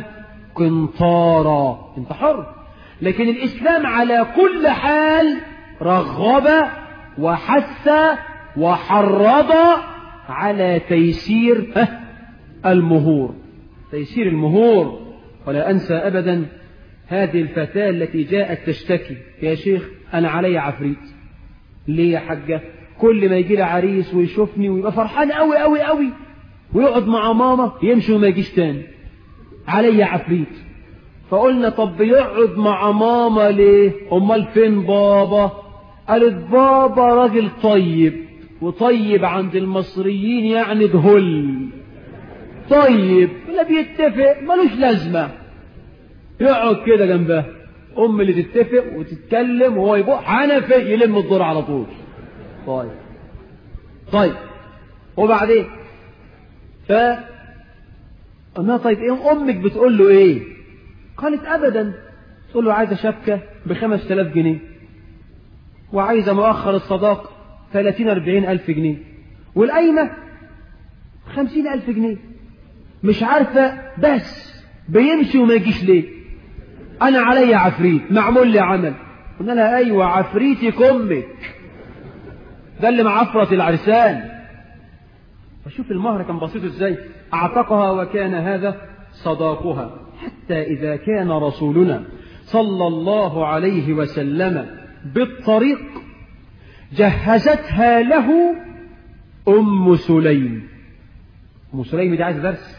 قنطارا. انت حر، لكن الإسلام على كل حال رغب وحث وحرض على تيسير المهور، تيسير المهور. ولا أنسى أبدا هذه الفتاة التي جاءت تشتكي يا شيخ أنا علي عفريت. ليه يا حاجة؟ كل ما يجي لي عريس ويشوفني ويبقى فرحان قوي قوي قوي ويقعد مع ماما يمشي وما يجيش تاني، علي عفريت. فقلنا طب يقعد مع ماما ليه؟ أمال فين بابا؟ قالت بابا راجل طيب، وطيب عند المصريين يعني دهل، طيب لا بيتفق ملوش لازمة، يقعد كده جنبها. أم اللي تتفق وتتكلم وهو يبقى حنفي يلم الدور على طول. طيب طيب وبعدين ف قلنا طيب ايه أمك بتقول له ايه؟ قالت أبدا، تقول له عايزة شبكة بخمس تلاف جنيه، وعايزة مؤخر الصداق ثلاثين أربعين ألف جنيه، والقايمة خمسين ألف جنيه، مش عارفة بس بيمشي وما يجيش ليه؟ أنا علي عفريت معمول لي عمل. قلنا لها أيوة عفريتك أمك، ده اللي معفرة العرسان. فشوف المهر كان بسيط ازاي، أعتقها وكان هذا صداقها. حتى إذا كان رسولنا صلى الله عليه وسلم بالطريق جهزتها له أم سليم. أم سليم دي عايز درس،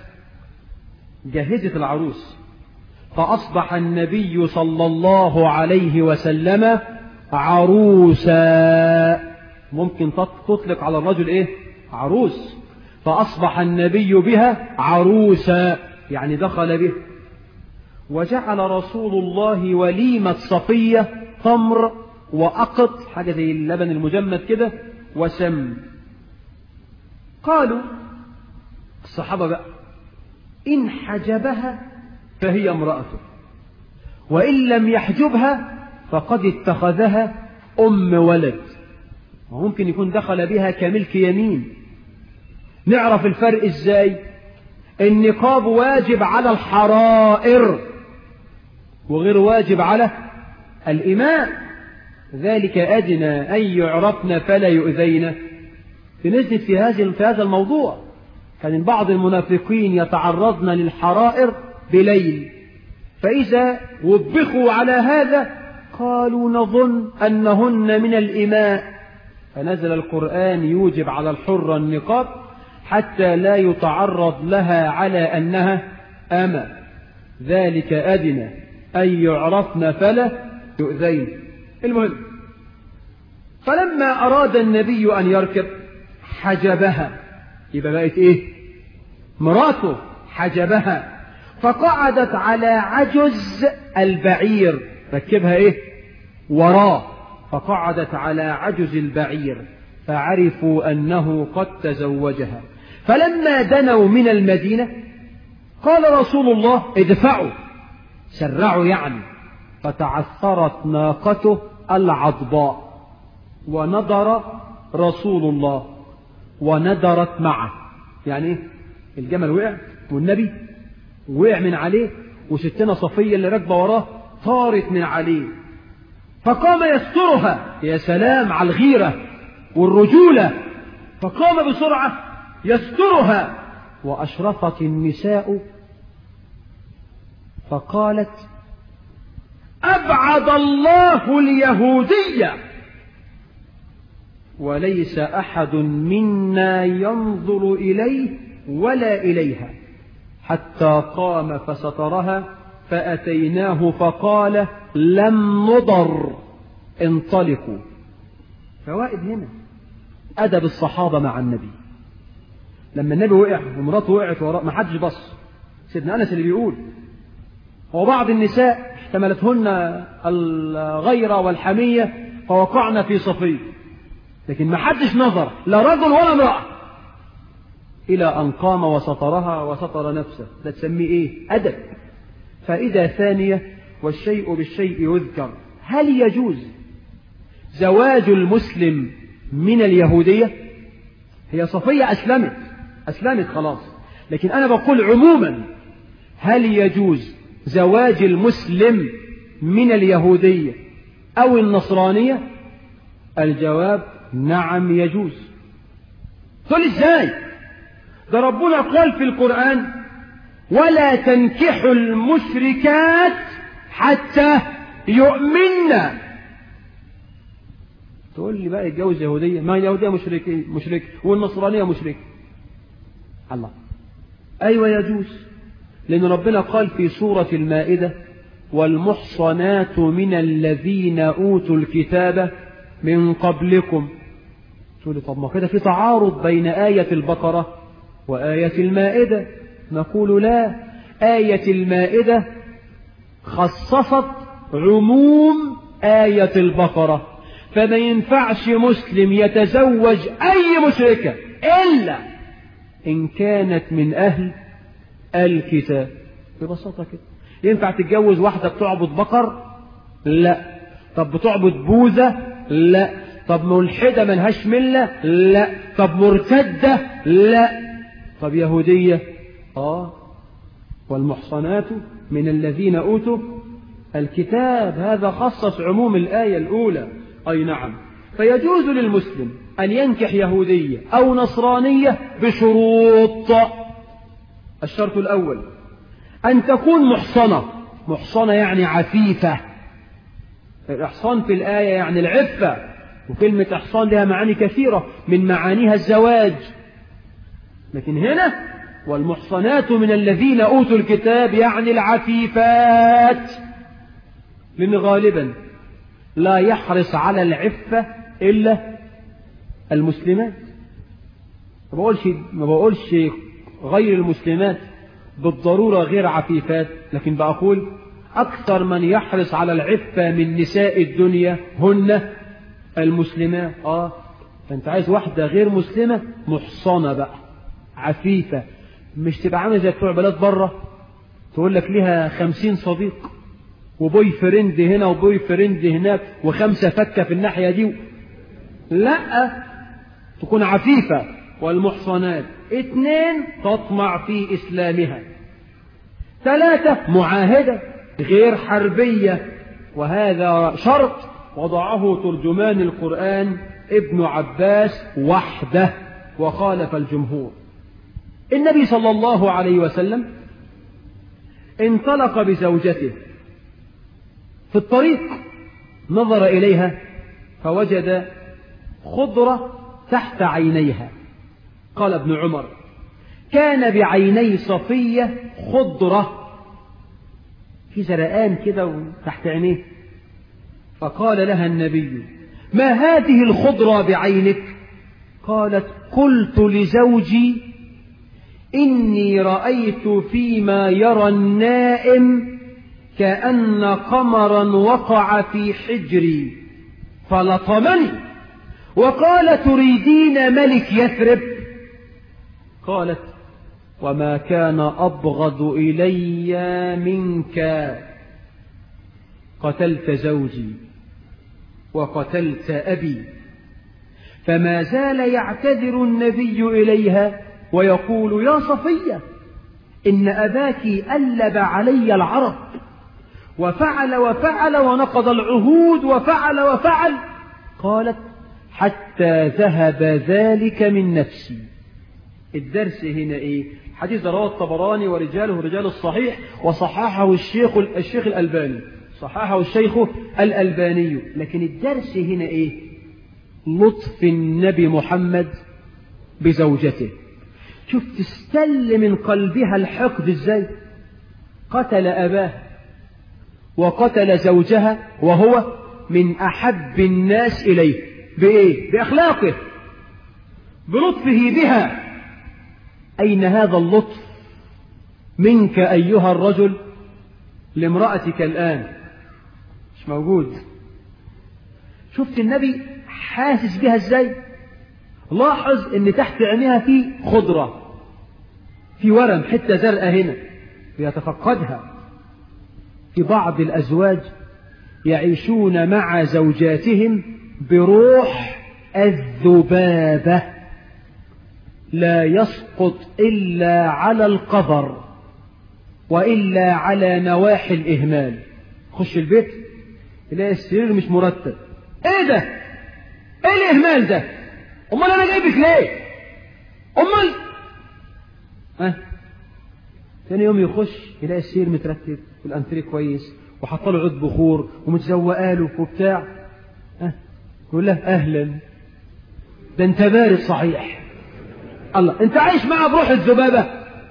جهزت العروس. فأصبح النبي صلى الله عليه وسلم عروسا. ممكن تطلق على الرجل ايه؟ عروس. فأصبح النبي بها عروسا، يعني دخل به. وجعل رسول الله وليمة صفية تمر وأقط، حاجة زي اللبن المجمد كده، وسم. قالوا الصحابة بقى إن حجبها فهي امرأته، وإن لم يحجبها فقد اتخذها أم ولد. وممكن يكون دخل بها كملك يمين. نعرف الفرق ازاي؟ النقاب واجب على الحرائر وغير واجب على الإماء، ذلك أدنى أن يعرفن فلا يؤذين. نزلت في هذا في هذا الموضوع، كان بعض المنافقين يتعرضن للحرائر بليل، فإذا وبخوا على هذا قالوا نظن أنهن من الإماء، فنزل القرآن يوجب على الحرة النقاب حتى لا يتعرض لها على أنها أما، ذلك أدنى أن يعرفن فلا يؤذين. المهم، فلما أراد النبي أن يركب حجبها، يبقى بقت إيه؟ مراته حجبها، فقعدت على عجز البعير، ركبها إيه؟ وراه، فقعدت على عجز البعير، فعرفوا أنه قد تزوجها. فلما دنوا من المدينة قال رسول الله ادفعوا، سرعوا يعني، فتعثرت ناقته العضباء، ونضر رسول الله وندرت معه. يعني ايه؟ الجمل وقع والنبي وقع من عليه، وستنا صفية اللي راكبه وراه طارت من عليه، فقام يسترها. يا سلام على الغيرة والرجولة، فقام بسرعة يسترها. وأشرفت النساء فقالت أبعد الله اليهودية، وليس أحد منا ينظر إليه ولا إليها، حتى قام فسترها، فأتيناه فقال لم نضر، انطلقوا. فوائد هنا أدب الصحابة مع النبي. لما النبي وقع ومراته وقعت وراء ما حدش بص. سيدنا أنس اللي بيقول وبعض النساء احتملتهن الغيرة والحمية فوقعن في صفية، لكن ما حدش نظر، لا رجل ولا امرأة، إلى أن قام وسطرها وسطر نفسه. ده تسميه إيه؟ أدب. فإذا ثانية، والشيء بالشيء يذكر، هل يجوز زواج المسلم من اليهودية؟ هي صفية أسلمت أسلمت خلاص، لكن أنا بقول عموما، هل يجوز زواج المسلم من اليهودية أو النصرانية؟ الجواب نعم يجوز. تقول إزاي؟ ده ربنا قال في القرآن ولا تنكحوا المشركات حتى يؤمنن. تقول لي بقى يتجوز يهودية؟ ما اليهودية مشركة مشركة والنصرانية مشركة. الله، أيوة يجوز، لأن ربنا قال في سورة المائدة والمحصنات من الذين أوتوا الكتاب من قبلكم. تقول لي طب ما كده في تعارض بين آية البقرة وآية المائدة. نقول لا، آية المائدة خصصت عموم آية البقرة، فما ينفعش مسلم يتزوج أي مشركة إلا إن كانت من أهل الكتاب. ببساطة كده. ينفع تتجوز واحدة بتعبد بقر؟ لا. طب بتعبد بوذا؟ لا. طب ملحدة ملهاش ملة؟ لا. طب مرتدة؟ لا. طب يهودية؟ آه. والمحصنات من الذين أوتوا الكتاب، هذا خصص عموم الآية الأولى. أي نعم. فيجوز للمسلم أن ينكح يهودية أو نصرانية بشروط. الشرط الأول أن تكون محصنة. محصنة يعني عفيفة. الإحصان في الآية يعني العفة، وكلمة إحصان لها معاني كثيرة، من معانيها الزواج، لكن هنا والمحصنات من الذين أوتوا الكتاب يعني العفيفات، لأن غالبا لا يحرص على العفة إلا المسلمات. ما بقولش ما بقولش غير المسلمات بالضرورة غير عفيفات، لكن بقول أكثر من يحرص على العفة من نساء الدنيا هن المسلمات. آه فأنت عايز واحدة غير مسلمة محصنة بقى عفيفة، مش تبقى عامله زي بتوع بلاد بره تقول لك ليها خمسين صديق وبوي فريند هنا وبوي فريند هناك وخمسة فكة في الناحية دي. لا، تكون عفيفة. والمحصنات اثنين تطمع في إسلامها. ثلاثة معاهدة غير حربية، وهذا شرط وضعه ترجمان القرآن ابن عباس وحده وخالف الجمهور. النبي صلى الله عليه وسلم انطلق بزوجته في الطريق، نظر إليها فوجد خضرة تحت عينيها. قال ابن عمر: كان بعيني صفية خضرة، في زرقان كده تحت عينيه. فقال لها النبي: ما هذه الخضرة بعينك؟ قالت: قلت لزوجي: إني رأيت فيما يرى النائم كأن قمرا وقع في حجري فلطمني، وقال: تريدين ملك يثرب؟ قالت: وما كان أبغض إلي منك، قتلت زوجي وقتلت أبي. فما زال يعتذر النبي إليها ويقول: يا صفية، إن أباك ألب علي العرب وفعل وفعل ونقض العهود وفعل وفعل. قالت: حتى ذهب ذلك من نفسي. الدرس هنا إيه؟ حديث رواه الطبراني ورجاله رجال الصحيح، وصححه الشيخ الشيخ الألباني صححه الشيخ الألباني. لكن الدرس هنا إيه؟ لطف النبي محمد بزوجته. شوف تستل من قلبها الحقد ازاي. قتل أباه وقتل زوجها وهو من أحب الناس إليه. بإيه؟ بأخلاقه، بلطفه بها. أين هذا اللطف منك أيها الرجل لامرأتك الآن؟ مش موجود. شفت النبي حاسس بها ازاي؟ لاحظ ان تحت عينيها في خضرة، في ورم، حتة زرقاء هنا، بيتفقدها. في بعض الأزواج يعيشون مع زوجاتهم بروح الذبابة، لا يسقط إلا على القذر وإلا على نواحي الإهمال. خش البيت يلاقي السرير مش مرتب. ايه ده؟ ايه الإهمال ده؟ امال انا جايبك ليه؟ امال ها؟ ثاني يوم يخش يلاقي السرير مترتب والانتريه كويس وحط له عود بخور ومتزوقه له وبتاع. ها؟ يقول له: اهلا، ده انت بارد صحيح. الله، انت عايش معها بروح الذبابه.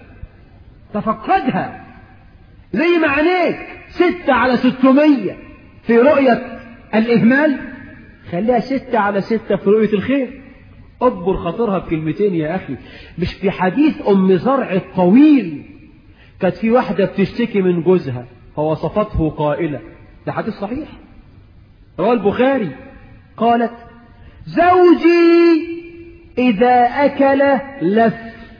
تفقدها زي ما عينيك ستة على ستمية في رؤية الإهمال، خليها ستة على ستة في رؤية الخير. أكبر خاطرها بكلمتين يا أخي. مش في حديث أم زرع الطويل كانت في واحدة بتشتكي من جوزها فوصفته قائلة، ده حديث صحيح رواه البخاري، قالت: زوجي إذا أكل لف،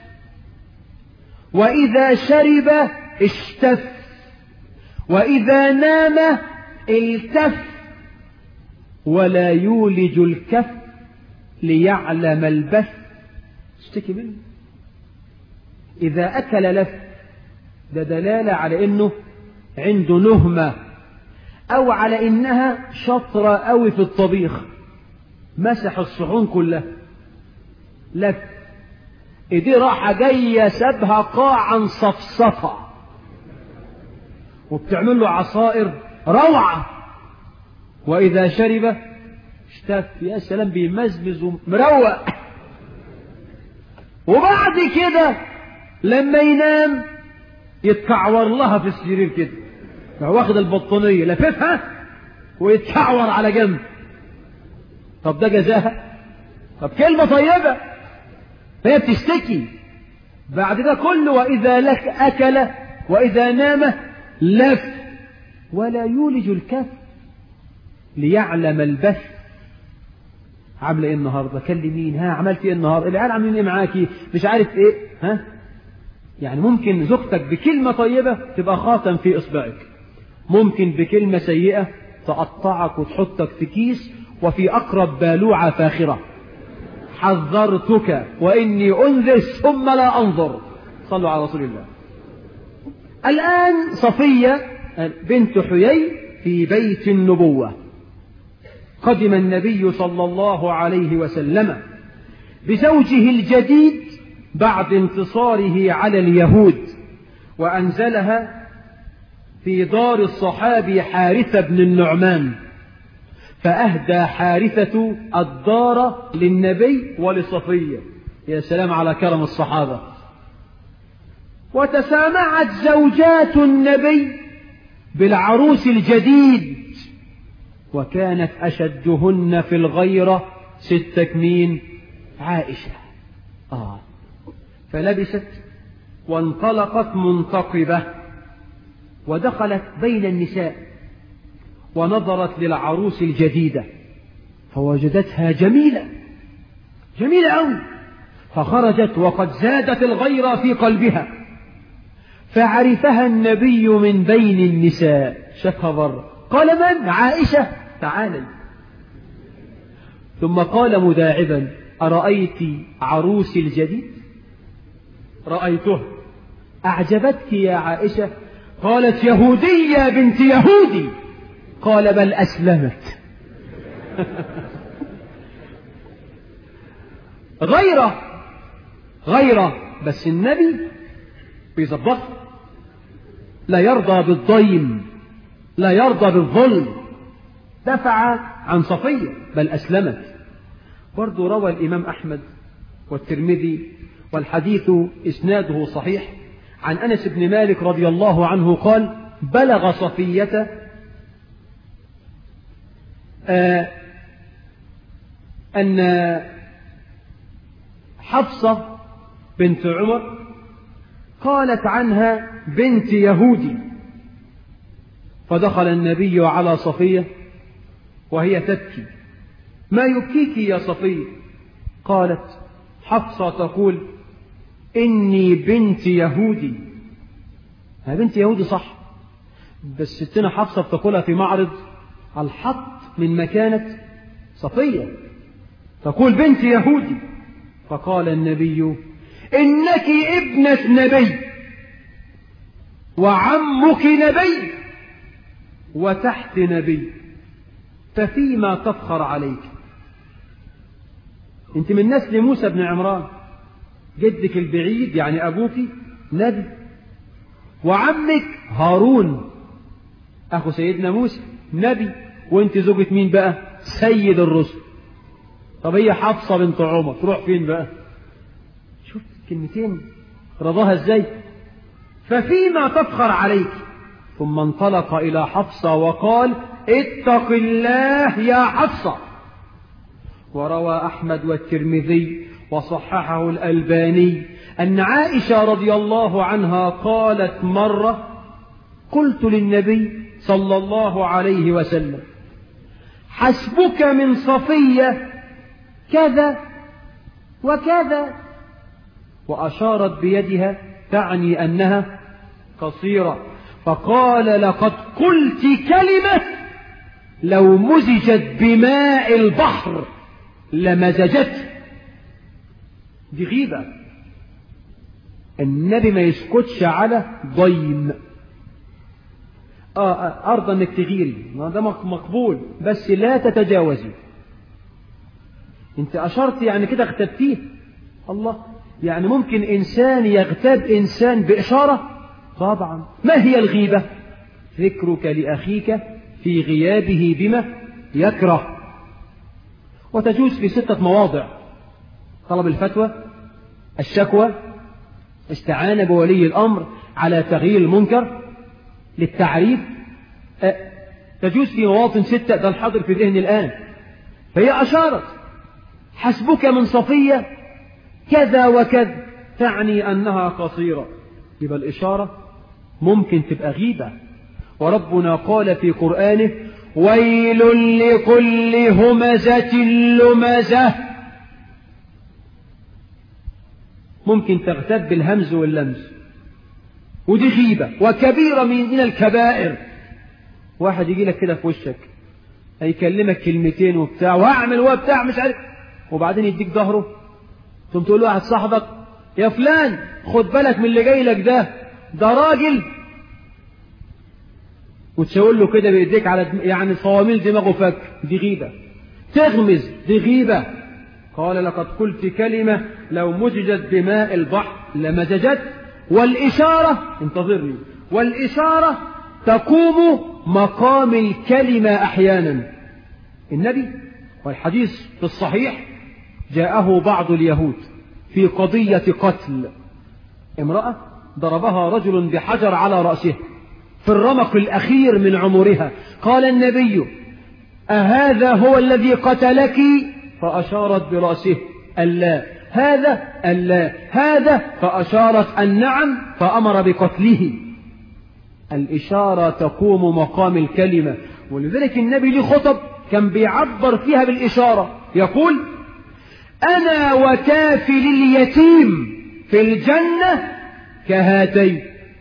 وإذا شرب اشتف، وإذا نام التف، ولا يولج الكف ليعلم البث. اشتكي منه. إذا أكل لف، ده دلالة على إنه عنده نهمة، أو على إنها شطرة أوي في الطبيخ، مسح الصحون كلها لف، إيديه راحة جاية سابها قاعا صفصفة، وبتعمل له عصائر روعة. وإذا شرب اشتف، يا سلام، بيمزمز ومروق. وبعد كده لما ينام يتكعور لها في السرير كده، واخد البطانية لففها ويتكعور على جنب. طب ده جزاها؟ طب كلمة طيبة. فهي بتشتكي بعد ده كله. وإذا لك أكل وإذا نام لف، ولا يولج الكف ليعلم البث. عامله ايه النهارده؟ كلمين، ها عملت ايه النهارده؟ العيال عاملين ايه معاكي؟ مش عارف ايه. ها يعني ممكن زوجتك بكلمه طيبه تبقى خاتم في اصبعك، ممكن بكلمه سيئه تقطعك وتحطك في كيس وفي اقرب بالوعه فاخره. حذرتك واني انذر ثم لا انظر. صلوا على رسول الله. الان صفيه بنت حيي في بيت النبوه. قدم النبي صلى الله عليه وسلم بزوجه الجديد بعد انتصاره على اليهود، وأنزلها في دار الصحابي حارثة بن النعمان، فأهدى حارثة الدار للنبي ولصفية. يا سلام على كرم الصحابة. وتسامعت زوجات النبي بالعروس الجديد، وكانت أشدهن في الغيرة ستك مين؟ عائشة. آه فلبست وانطلقت منتقبة، ودخلت بين النساء ونظرت للعروس الجديدة فوجدتها جميلة جميلة أوي، فخرجت وقد زادت الغيرة في قلبها، فعرفها النبي من بين النساء، شافها بره، قال من؟ عائشة، تعالي. ثم قال مداعبا: أرأيت عروسي الجديد؟ رأيته. أعجبتك يا عائشة؟ قالت: يهودية بنت يهودي. قال: بل أسلمت. غيرة غيرة بس النبي بيظبط، لا يرضى بالضيم، لا يرضى بالظلم، دفع عن صفية بل أسلمت. برضو روى الإمام أحمد والترمذي والحديث إسناده صحيح عن أنس بن مالك رضي الله عنه قال: بلغ صفية آه أن حفصة بنت عمر قالت عنها بنت يهودي، فدخل النبي على صفية وهي تبكي: ما يبكيك يا صفية؟ قالت: حفصة تقول إني بنت يهودي. ها بنت يهودي صح، بس ستنا حفصة بتقولها في معرض الحط من مكانة صفية، تقول بنت يهودي. فقال النبي: إنك ابنة نبي وعمك نبي وتحت نبي، ففيما تفخر عليك؟ انت من نسل موسى بن عمران، جدك البعيد يعني أبوك نبي، وعمك هارون أخو سيدنا موسى نبي، وانت زوجة مين بقى؟ سيد الرسل. طب هي حفصة بنت عمر تروح فين بقى؟ شوف كلمتين رضاها ازاي. ففيما تفخر عليك. ثم انطلق إلى حفصة وقال: اتق الله يا حفصة. وروى أحمد والترمذي وصححه الألباني أن عائشة رضي الله عنها قالت مرة: قلت للنبي صلى الله عليه وسلم: حسبك من صفية كذا وكذا، وأشارت بيدها تعني أنها قصيرة، فقال: لقد قلت كلمة لو مزجت بماء البحر لمزجته. دي غيبة. النبي ما يسكتش على ضيم. آه أرضى أنك تغيري، ده مقبول، بس لا تتجاوزي. انت أشرت يعني كده اغتبتيه. الله، يعني ممكن إنسان يغتاب إنسان بإشارة؟ طبعا. ما هي الغيبة؟ ذكرك لأخيك في غيابه بما يكره. وتجوز في ستة مواضع: طلب الفتوى، الشكوى، استعانة بولي الأمر على تغيير المنكر، للتعريف. أه تجوز في مواطن ستة، ده الحاضر في ذهني الآن. فهي أشارت: حسبك من صفية كذا وكذا، تعني أنها قصيرة. يبقى الإشارة ممكن تبقى غيبة. وربنا قال في قرآنه: ويل لكل همزة لمزة. ممكن تغتاب بالهمز واللمز، ودي غيبة وكبيرة من الكبائر. واحد يجي لك كده في وشك هيكلمك كلمتين وبتاع وهعمل وبتاع مش عارف، وبعدين يديك ظهره، ثم تقول له واحد صاحبك: يا فلان خد بالك من اللي جاي لك ده، ده راجل، وتشاور له كده بايديك على دم... يعني صواميل دماغه فك. دي غيبة. تغمز، دي غيبة. قال: لقد قلت كلمة لو مزجت بماء البحر لمزجت. والإشارة انتظرني والإشارة تقوم مقام الكلمة أحيانا. النبي والحديث في الصحيح جاءه بعض اليهود في قضية قتل امرأة ضربها رجل بحجر على رأسها في الرمق الأخير من عمرها. قال النبي أهذا هو الذي قتلك؟ فأشارت برأسه ألا. هذا ألا. هذا فأشارت النعم فأمر بقتله. الإشارة تقوم مقام الكلمة. ولذلك النبي له خطب كان بيعبر فيها بالإشارة يقول أنا وكافل اليتيم في الجنة كهاتين،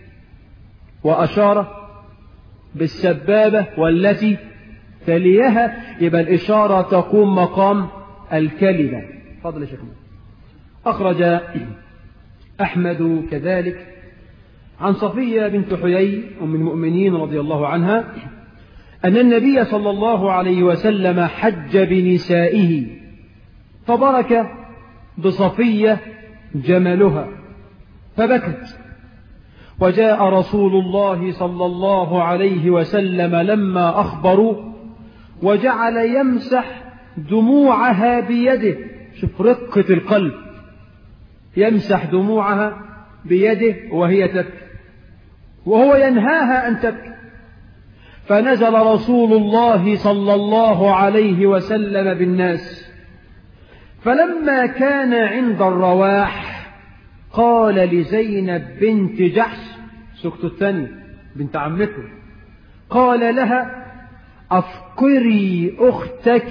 وأشار بالسبابة والتي تليها. يبقى الإشارة تقوم مقام الكلمة. فضل يا شيخنا. أخرج أحمد كذلك عن صفية بنت حيي أم المؤمنين رضي الله عنها أن النبي صلى الله عليه وسلم حج بنسائه فبرك بصفية جملها فبكت، وجاء رسول الله صلى الله عليه وسلم لما أخبروا وجعل يمسح دموعها بيده. شوف رقة القلب، يمسح دموعها بيده وهي تبكي وهو ينهاها أن تبكي. فنزل رسول الله صلى الله عليه وسلم بالناس، فلما كان عند الرواح قال لزينب بنت جحش سكت الثانية بنت عمته، قال لها أفكري أختك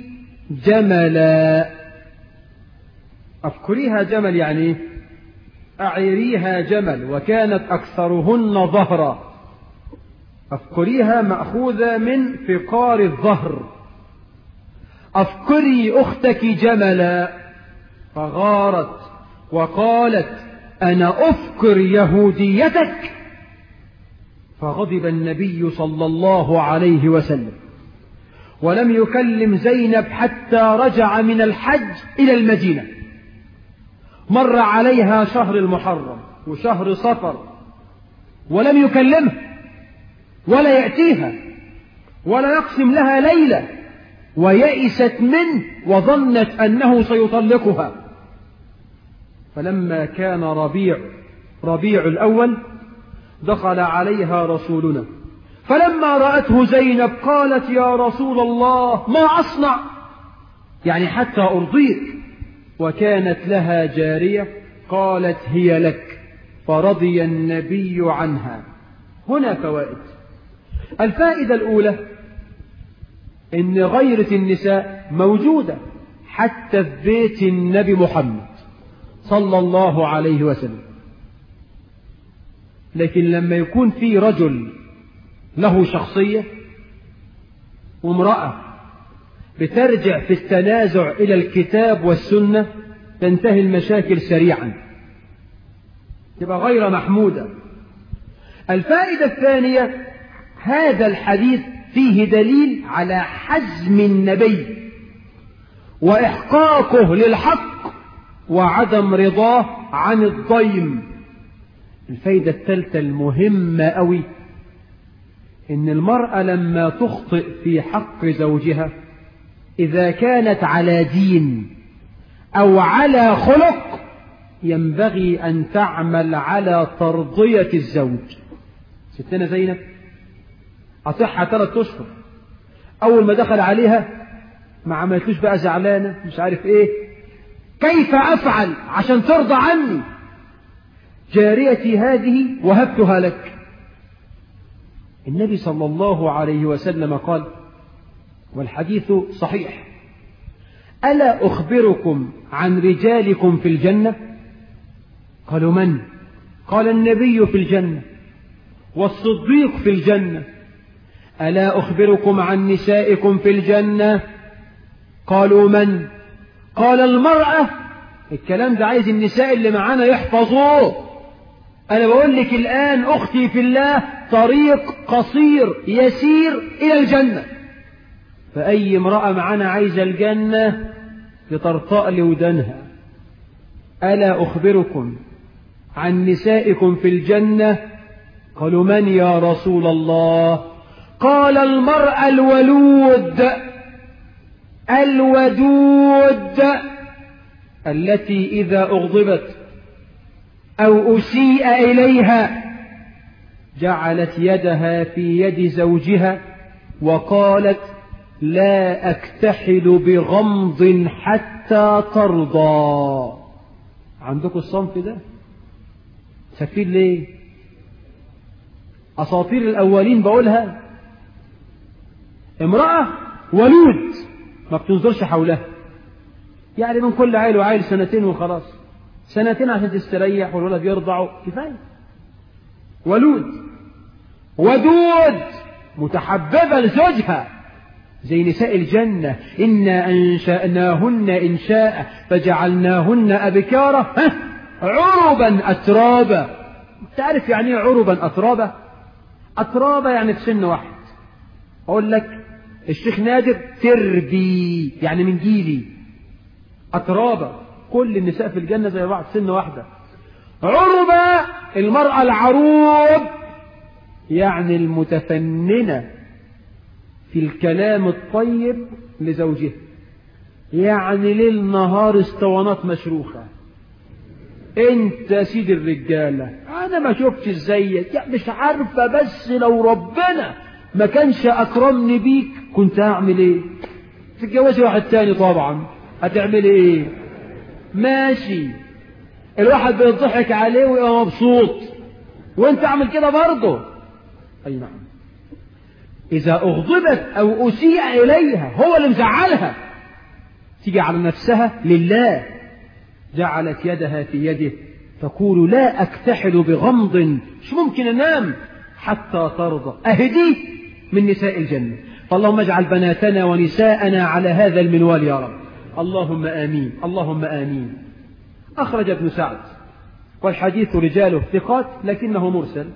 جملا. أفكريها جمل يعني أعيريها جمل، وكانت أكثرهن ظهرا. أفكريها مأخوذة من فقار الظهر. أفكري أختك جملا. فغارت وقالت أنا أفكر يهوديتك. فغضب النبي صلى الله عليه وسلم ولم يكلم زينب حتى رجع من الحج إلى المدينة. مر عليها شهر المحرم وشهر صفر ولم يكلمها ولا يأتيها ولا يقسم لها ليلة، ويئست منه وظنت أنه سيطلقها. فلما كان ربيع ربيع الأول دخل عليها رسولنا، فلما رأته زينب قالت يا رسول الله ما أصنع، يعني حتى أرضيك. وكانت لها جارية قالت هي لك، فرضي النبي عنها. هنا فوائد. الفائدة الأولى إن غيرة النساء موجودة حتى في بيت النبي محمد صلى الله عليه وسلم، لكن لما يكون في رجل له شخصية وامرأة بترجع في التنازع إلى الكتاب والسنة تنتهي المشاكل سريعا، تبقى غير محمودة. الفائدة الثانية هذا الحديث فيه دليل على حزم النبي وإحقاقه للحق وعدم رضاه عن الضيم. الفائدة الثالثة المهمة أوي إن المرأة لما تخطئ في حق زوجها إذا كانت على دين أو على خلق ينبغي أن تعمل على ترضية الزوج. ستنا زينب أصحها ثلاث أشهر، أول ما دخل عليها ما عملتوش بقى زعلانة مش عارف إيه، كيف أفعل عشان ترضى عني؟ جاريتي هذه وهبتها لك. النبي صلى الله عليه وسلم قال والحديث صحيح ألا أخبركم عن رجالكم في الجنة؟ قالوا من؟ قال النبي في الجنة والصديق في الجنة. ألا أخبركم عن نسائكم في الجنة؟ قالوا من؟ قال المرأة. الكلام ده عايز النساء اللي معانا يحفظوه. أنا بقول لك الآن أختي في الله طريق قصير يسير إلى الجنة، فأي امرأة معانا عايزة الجنة يطرطأ لي ودنها ألا أخبركم عن نسائكم في الجنة؟ قالوا من يا رسول الله؟ قال المرأة الولود الودود التي إذا أغضبت أو أسيء إليها جعلت يدها في يد زوجها وقالت لا أكتحل بغمض حتى ترضى. عندكم الصنف ده؟ سكتين ليه؟ أساطير الأولين بقولها. امرأة ولود ما بتنظرش حولها، يعني من كل عيل وعيل سنتين وخلاص، سنتين عشان تستريح والولد يرضعوا كفاية. ولود ودود متحببة لزوجها زي نساء الجنة. إنا أنشأناهن إنشاء فجعلناهن أبكارا عربا أترابا. تعرف يعني ايه عربا أترابا؟ أترابا يعني في سن واحد. أقول لك الشيخ نادر تربي يعني من جيلي. أترابا كل النساء في الجنة زي بعض سن واحدة. عربا المرأة العروب يعني المتفننة في الكلام الطيب لزوجها، يعني ليل نهار اسطوانات مشروخة. انت سيد الرجالة انا ما شفتش زيك، يعني مش عارفة بس لو ربنا ما كانش اكرمني بيك كنت هعمل ايه؟ تتجوزي واحد تاني طبعا هتعملي ايه؟ ماشي الواحد بيضحك عليه ويبقى مبسوط وانت اعمل كده برضه. اي نعم. اذا اغضبت او اسيء اليها هو اللي مزعلها تيجي على نفسها لله جعلت يدها في يده تقول لا اكتحل بغمض، مش ممكن انام حتى ترضى. اهدي من نساء الجنة. فاللهم اجعل بناتنا ونساءنا على هذا المنوال يا رب. اللهم آمين اللهم آمين. أخرج ابن سعد والحديث رجاله ثقات لكنه مرسل.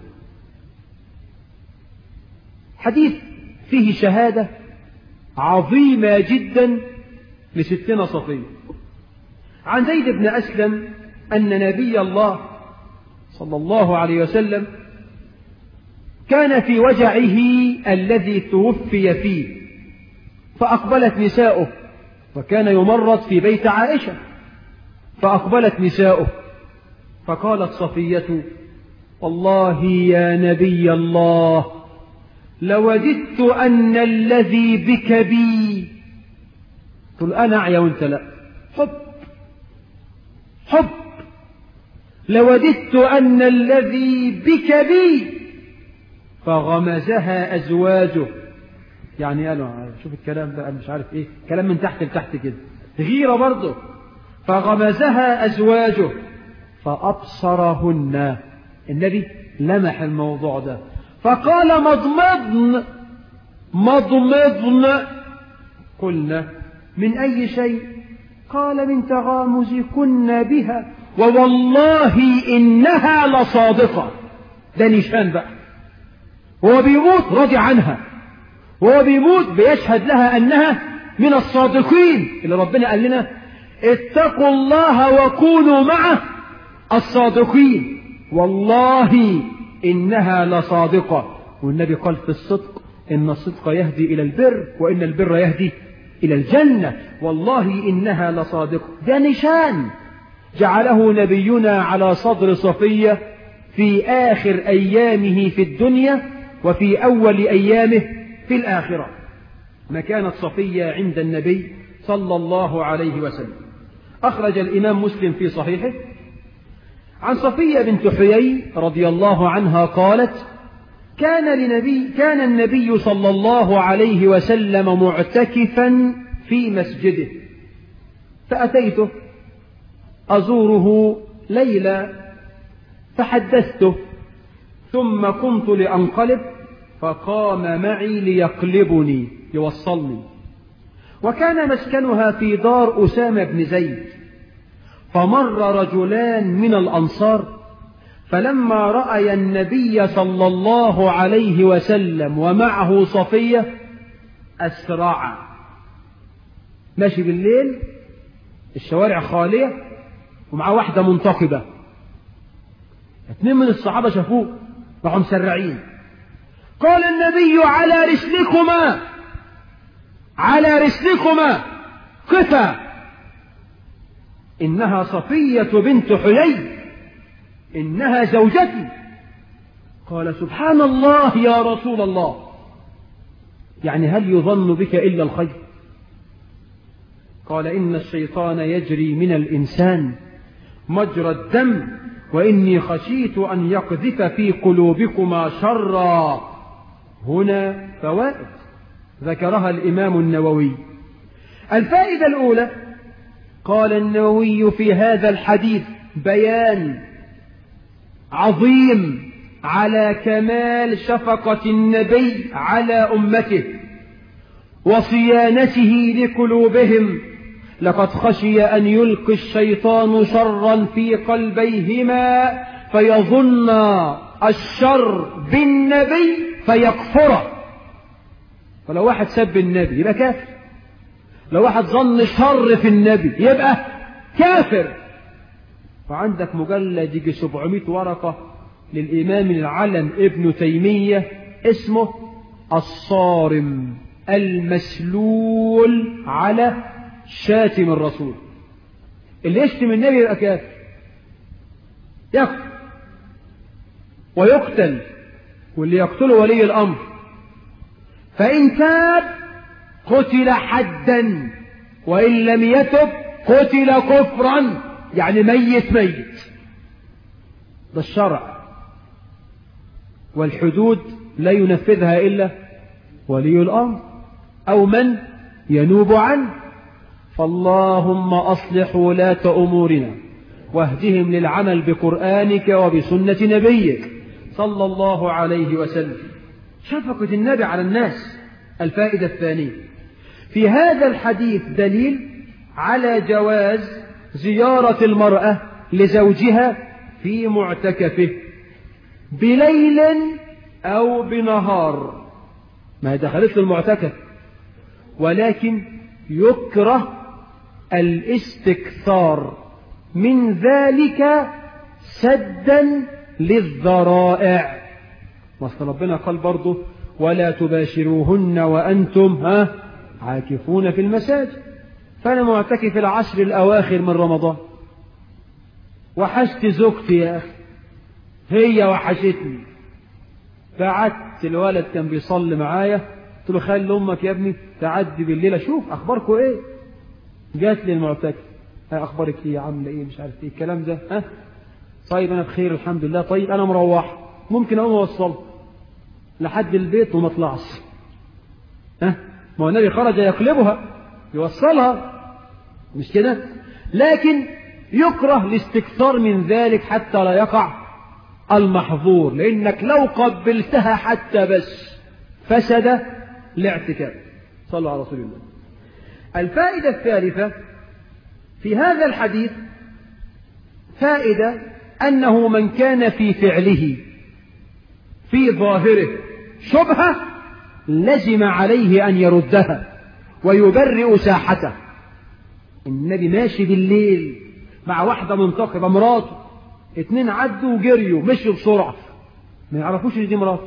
حديث فيه شهادة عظيمة جدا لستنا صفية. عن زيد بن أسلم أن نبي الله صلى الله عليه وسلم كان في وجعه الذي توفي فيه فأقبلت نساؤه، وكان يمرض في بيت عائشة، فأقبلت نساؤه فقالت صفية والله يا نبي الله لوددت أن الذي بك بي. قل أنا أعيا وانت لا. حب حب. لوددت أن الذي بك بي. فغمزها أزواجه، يعني قالوا شوف الكلام بقى مش عارف ايه، كلام من تحت لتحت كده، غيرة برضه. فغمزها أزواجه فأبصرهن. النبي لمح الموضوع ده فقال مضمضن مضمضن. قلنا من أي شيء؟ قال من تغامزكن بها ووالله إنها لصادقة. ده نشان بقى، هو بيموت راضي عنها، وهو بيموت بيشهد لها أنها من الصادقين اللي ربنا قال لنا اتقوا الله وكونوا مع الصادقين. والله إنها لصادقة. والنبي قال في الصدق إن الصدق يهدي إلى البر وإن البر يهدي إلى الجنة. والله إنها لصادقة. ده نشان جعله نبينا على صدر صفية في آخر أيامه في الدنيا وفي أول أيامه في الآخرة. مكانة صفية عند النبي صلى الله عليه وسلم. أخرج الإمام مسلم في صحيحه عن صفية بنت حيي رضي الله عنها قالت كان لنبي كان النبي صلى الله عليه وسلم معتكفا في مسجده فأتيته أزوره ليلة فحدثته ثم قمت لأنقلب فقام معي ليقلبني يوصلني. وكان مسكنها في دار أسامة بن زيد. فمر رجلان من الأنصار فلما رأي النبي صلى الله عليه وسلم ومعه صفية أسرع. ماشي بالليل الشوارع خالية ومعاه واحدة منتقبة. اثنين من الصحابة شافوه راحوا مسرعين. قال النبي على رسلكما على رسلكما قفا إنها صفية بنت حيي إنها زوجتي. قال سبحان الله يا رسول الله، يعني هل يظن بك إلا الخير؟ قال إن الشيطان يجري من الإنسان مجرى الدم وإني خشيت أن يقذف في قلوبكما شرا. هنا فوائد ذكرها الإمام النووي. الفائدة الأولى، قال النووي في هذا الحديث بيان عظيم على كمال شفقة النبي على أمته وصيانته لقلوبهم. لقد خشي أن يلقي الشيطان شرا في قلبيهما فيظن الشر بالنبي فيكفره. فلو واحد سب النبي يبقى كافر، لو واحد ظن شر في النبي يبقى كافر. وعندك مجلد يجي سبعمائة ورقة للإمام العلم ابن تيمية اسمه الصارم المسلول على شاتم الرسول. اللي يشتم النبي يبقى كافر، يكفر ويقتل، واللي يقتله ولي الأمر. فإن تاب قتل حدا، وإن لم يتب قتل كفرا، يعني ميت ميت. ده الشرع، والحدود لا ينفذها إلا ولي الأمر أو من ينوب عنه. فاللهم أصلح ولاة أمورنا واهدهم للعمل بقرآنك وبسنة نبيك صلى الله عليه وسلم. شفقة النبي على الناس. الفائدة الثانية، في هذا الحديث دليل على جواز زيارة المرأة لزوجها في معتكفه بليل أو بنهار، ما دخلت المعتكف، ولكن يكره الاستكثار من ذلك سدا للذرائع. وصل ربنا قال برضه ولا تباشروهن وأنتم ها عاكفون في المساجد. فأنا معتكف العشر الأواخر من رمضان، وحشت زوجتي يا أخي، هي وحشتني. فقعدت، الولد كان بيصلي معايا، قلت له خلي أمك يا ابني تعدي بالليل أشوف أخباركم إيه. جات لي المعتكف، أخبارك إيه عاملة إيه مش عارف إيه الكلام ده. ها طيب أنا بخير الحمد لله. طيب أنا مروح، ممكن أقوم أوصل لحد البيت وما اطلعش. ها ما هو النبي خرج يقلبها يوصلها، مش كده؟ لكن يكره الاستكثار من ذلك حتى لا يقع المحظور، لأنك لو قبلتها حتى بس فسد الاعتكاف. صلوا على رسول الله. الفائدة الثالثة في هذا الحديث فائدة أنه من كان في فعله في ظاهره شبهة لزم عليه أن يردها ويبرئ ساحته. النبي ماشي بالليل مع واحدة منتقبة مراته، اتنين عدوا وجريوا مشوا بسرعة، ما يعرفوش ان دي مراته،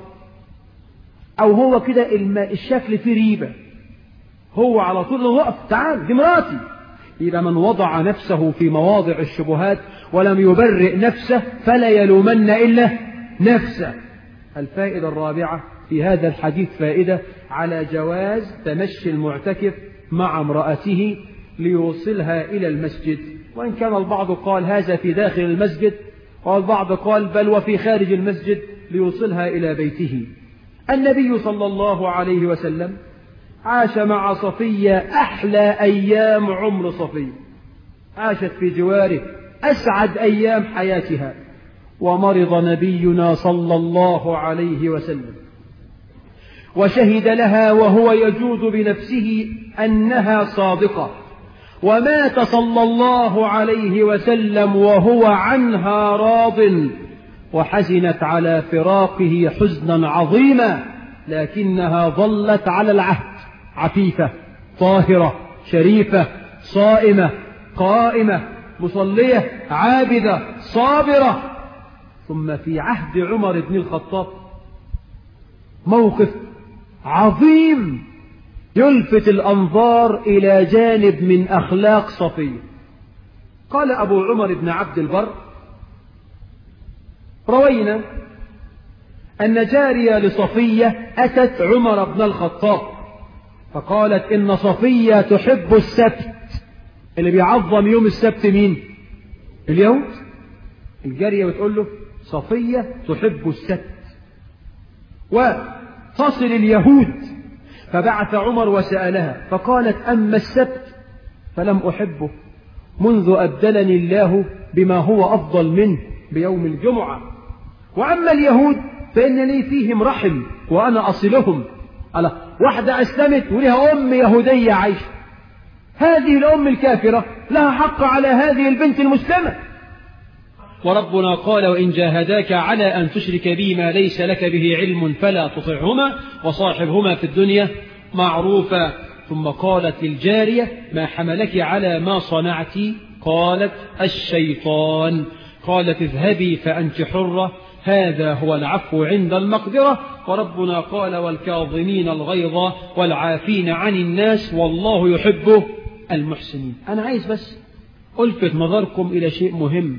او هو كده الشكل فيه ريبة، هو على طول وقف تعال دي مراتي. إذا من وضع نفسه في مواضع الشبهات ولم يبرئ نفسه فلا يلومن إلا نفسه. الفائدة الرابعة في هذا الحديث فائدة على جواز تمشي المعتكف مع امرأته ليوصلها إلى المسجد، وإن كان البعض قال هذا في داخل المسجد، والبعض قال بل وفي خارج المسجد ليوصلها إلى بيته. النبي صلى الله عليه وسلم عاش مع صفية أحلى أيام عمر صفية، عاشت في جواره أسعد أيام حياتها. ومرض نبينا صلى الله عليه وسلم وشهد لها وهو يجود بنفسه أنها صادقة، ومات صلى الله عليه وسلم وهو عنها راض، وحزنت على فراقه حزنا عظيما، لكنها ظلت على العهد عفيفة طاهرة شريفة صائمة قائمة مصلية عابدة صابرة. ثم في عهد عمر بن الخطاب موقف عظيم يلفت الأنظار إلى جانب من أخلاق صفية. قال أبو عمر بن عبد البر: روينا أن جارية لصفية أتت عمر بن الخطاب فقالت: إن صفية تحب السبت. اللي بيعظم يوم السبت مين؟ اليهود. الجارية بتقول له: صفية تحب السبت وتصل اليهود. فبعث عمر وسألها فقالت: أما السبت فلم أحبه منذ أبدلني الله بما هو أفضل منه بيوم الجمعة، وأما اليهود فإن لي فيهم رحم وأنا أصلهم. على واحدة أسلمت ولها أم يهودية عايشة، هذه الأم الكافرة لها حق على هذه البنت المسلمة. وربنا قال: وإن جاهداك على أن تشرك بي ما ليس لك به علم فلا تطعهما وصاحبهما في الدنيا معروفا. ثم قالت للجارية: ما حملك على ما صنعت؟ قالت: الشيطان. قالت: اذهبي فأنت حرة، هذا هو العفو عند المقدرة. وربنا قال: والكاظمين الغيظ والعافين عن الناس والله يحب المحسنين. أنا عايز بس ألفت نظركم إلى شيء مهم.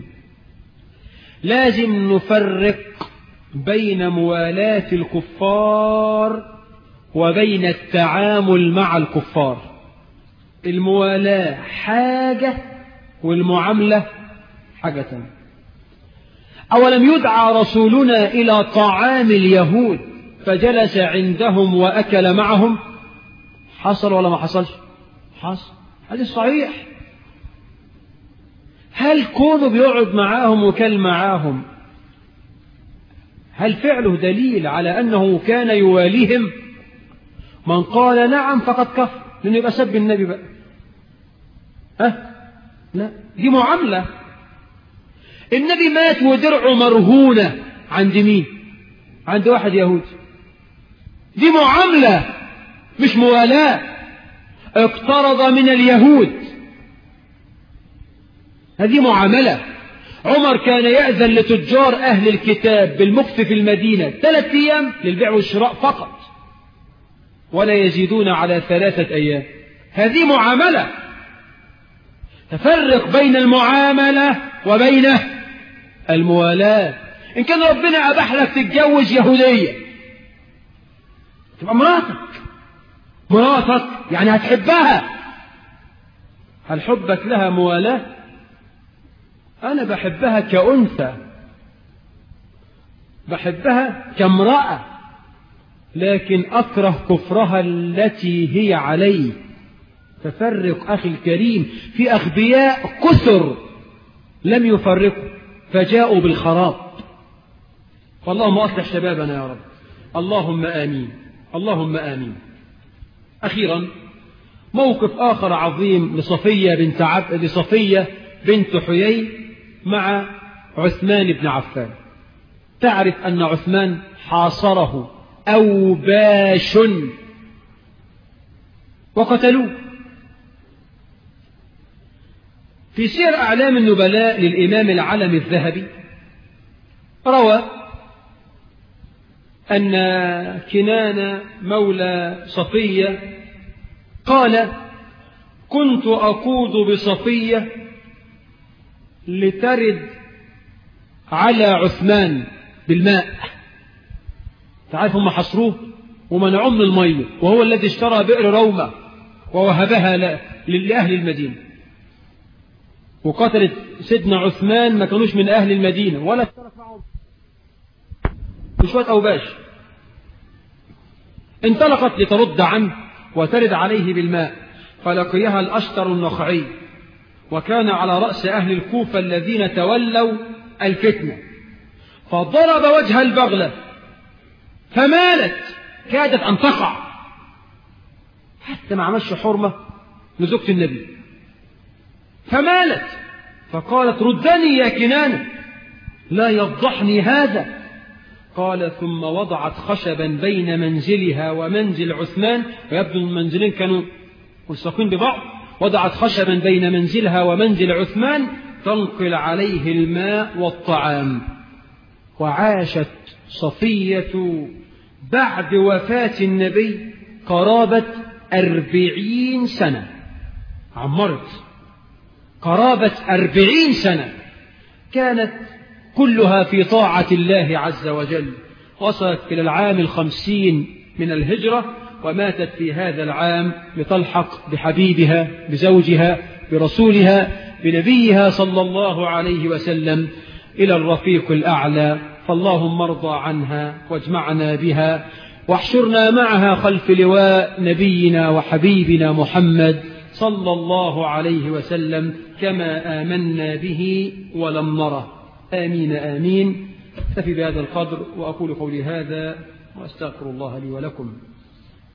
لازم نفرق بين موالاة الكفار وبين التعامل مع الكفار. الموالاة حاجة والمعاملة حاجة تانية. أولم يدعى رسولنا إلى طعام اليهود فجلس عندهم وأكل معهم؟ حصل ولا ما حصلش؟ حصل. هذا صحيح. هل كونه بيقعد معاهم وكل معاهم هل فعله دليل على أنه كان يواليهم؟ من قال نعم فقد كفر، لأنه يبقى سب النبي بقى. ها؟ لا، دي معاملة. النبي مات ودرعه مرهونة عند مين؟ عند واحد يهودي. دي معاملة مش موالاة. اقترض من اليهود، هذه معاملة. عمر كان يأذن لتجار أهل الكتاب بالمكث في المدينة ثلاثة أيام للبيع والشراء فقط، ولا يزيدون على ثلاثة أيام. هذه معاملة. تفرق بين المعاملة وبين الموالاة. إن كان ربنا أباح لك تتجوز يهودية تبقى مراتك، مراتك يعني هتحبها. هل حبك لها موالاة؟ أنا بحبها كأنثى، بحبها كامرأة، لكن أكره كفرها التي هي عليه. تفرق أخي الكريم. في أغبياء كثر لم يفرقوا فجاءوا بالخراب. فاللهم أصلح شبابنا يا رب. اللهم آمين، اللهم آمين. أخيرا موقف آخر عظيم لصفية بنت عب... لصفية بنت حيي مع عثمان بن عفان. تعرف أن عثمان حاصره أوباش وقتلوه. في سير أعلام النبلاء للإمام العلم الذهبي روى أن كنان مولى صفية قال: كنت أقود بصفية لترد على عثمان بالماء. تعرف هم حصروه ومنعوه من المية، وهو الذي اشترى بئر رومة ووهبها لأهل المدينة. وقتلت سيدنا عثمان ما كانوش من أهل المدينة ولا اشترك معهم بشوية أوباش. انطلقت لترد عنه وترد عليه بالماء، فلقيها الأشتر النخعي، وكان على رأس أهل الكوفة الذين تولوا الفتنة، فضرب وجه البغلة فمالت كادت أن تقع، حتى ما عملش حرمة لزوجة النبي، فمالت فقالت: ردني يا كنانة، لا يفضحني هذا. قال: ثم وضعت خشبا بين منزلها ومنزل عثمان، ويبدو المنزلين كانوا ملصقين ببعض. وضعت خشبا بين منزلها ومنزل عثمان تنقل عليه الماء والطعام. وعاشت صفية بعد وفاة النبي قرابة أربعين سنة، عمرت قرابة أربعين سنة، كانت كلها في طاعة الله عز وجل. وصلت إلى العام الخمسين من الهجرة، وماتت في هذا العام لتلحق بحبيبها، بزوجها، برسولها، بنبيها صلى الله عليه وسلم إلى الرفيق الأعلى. فاللهم ارضى عنها واجمعنا بها، واحشرنا معها خلف لواء نبينا وحبيبنا محمد صلى الله عليه وسلم كما آمنا به ولم نره. آمين آمين. أكتفي بهذا القدر وأقول قولي هذا وأستغفر الله لي ولكم.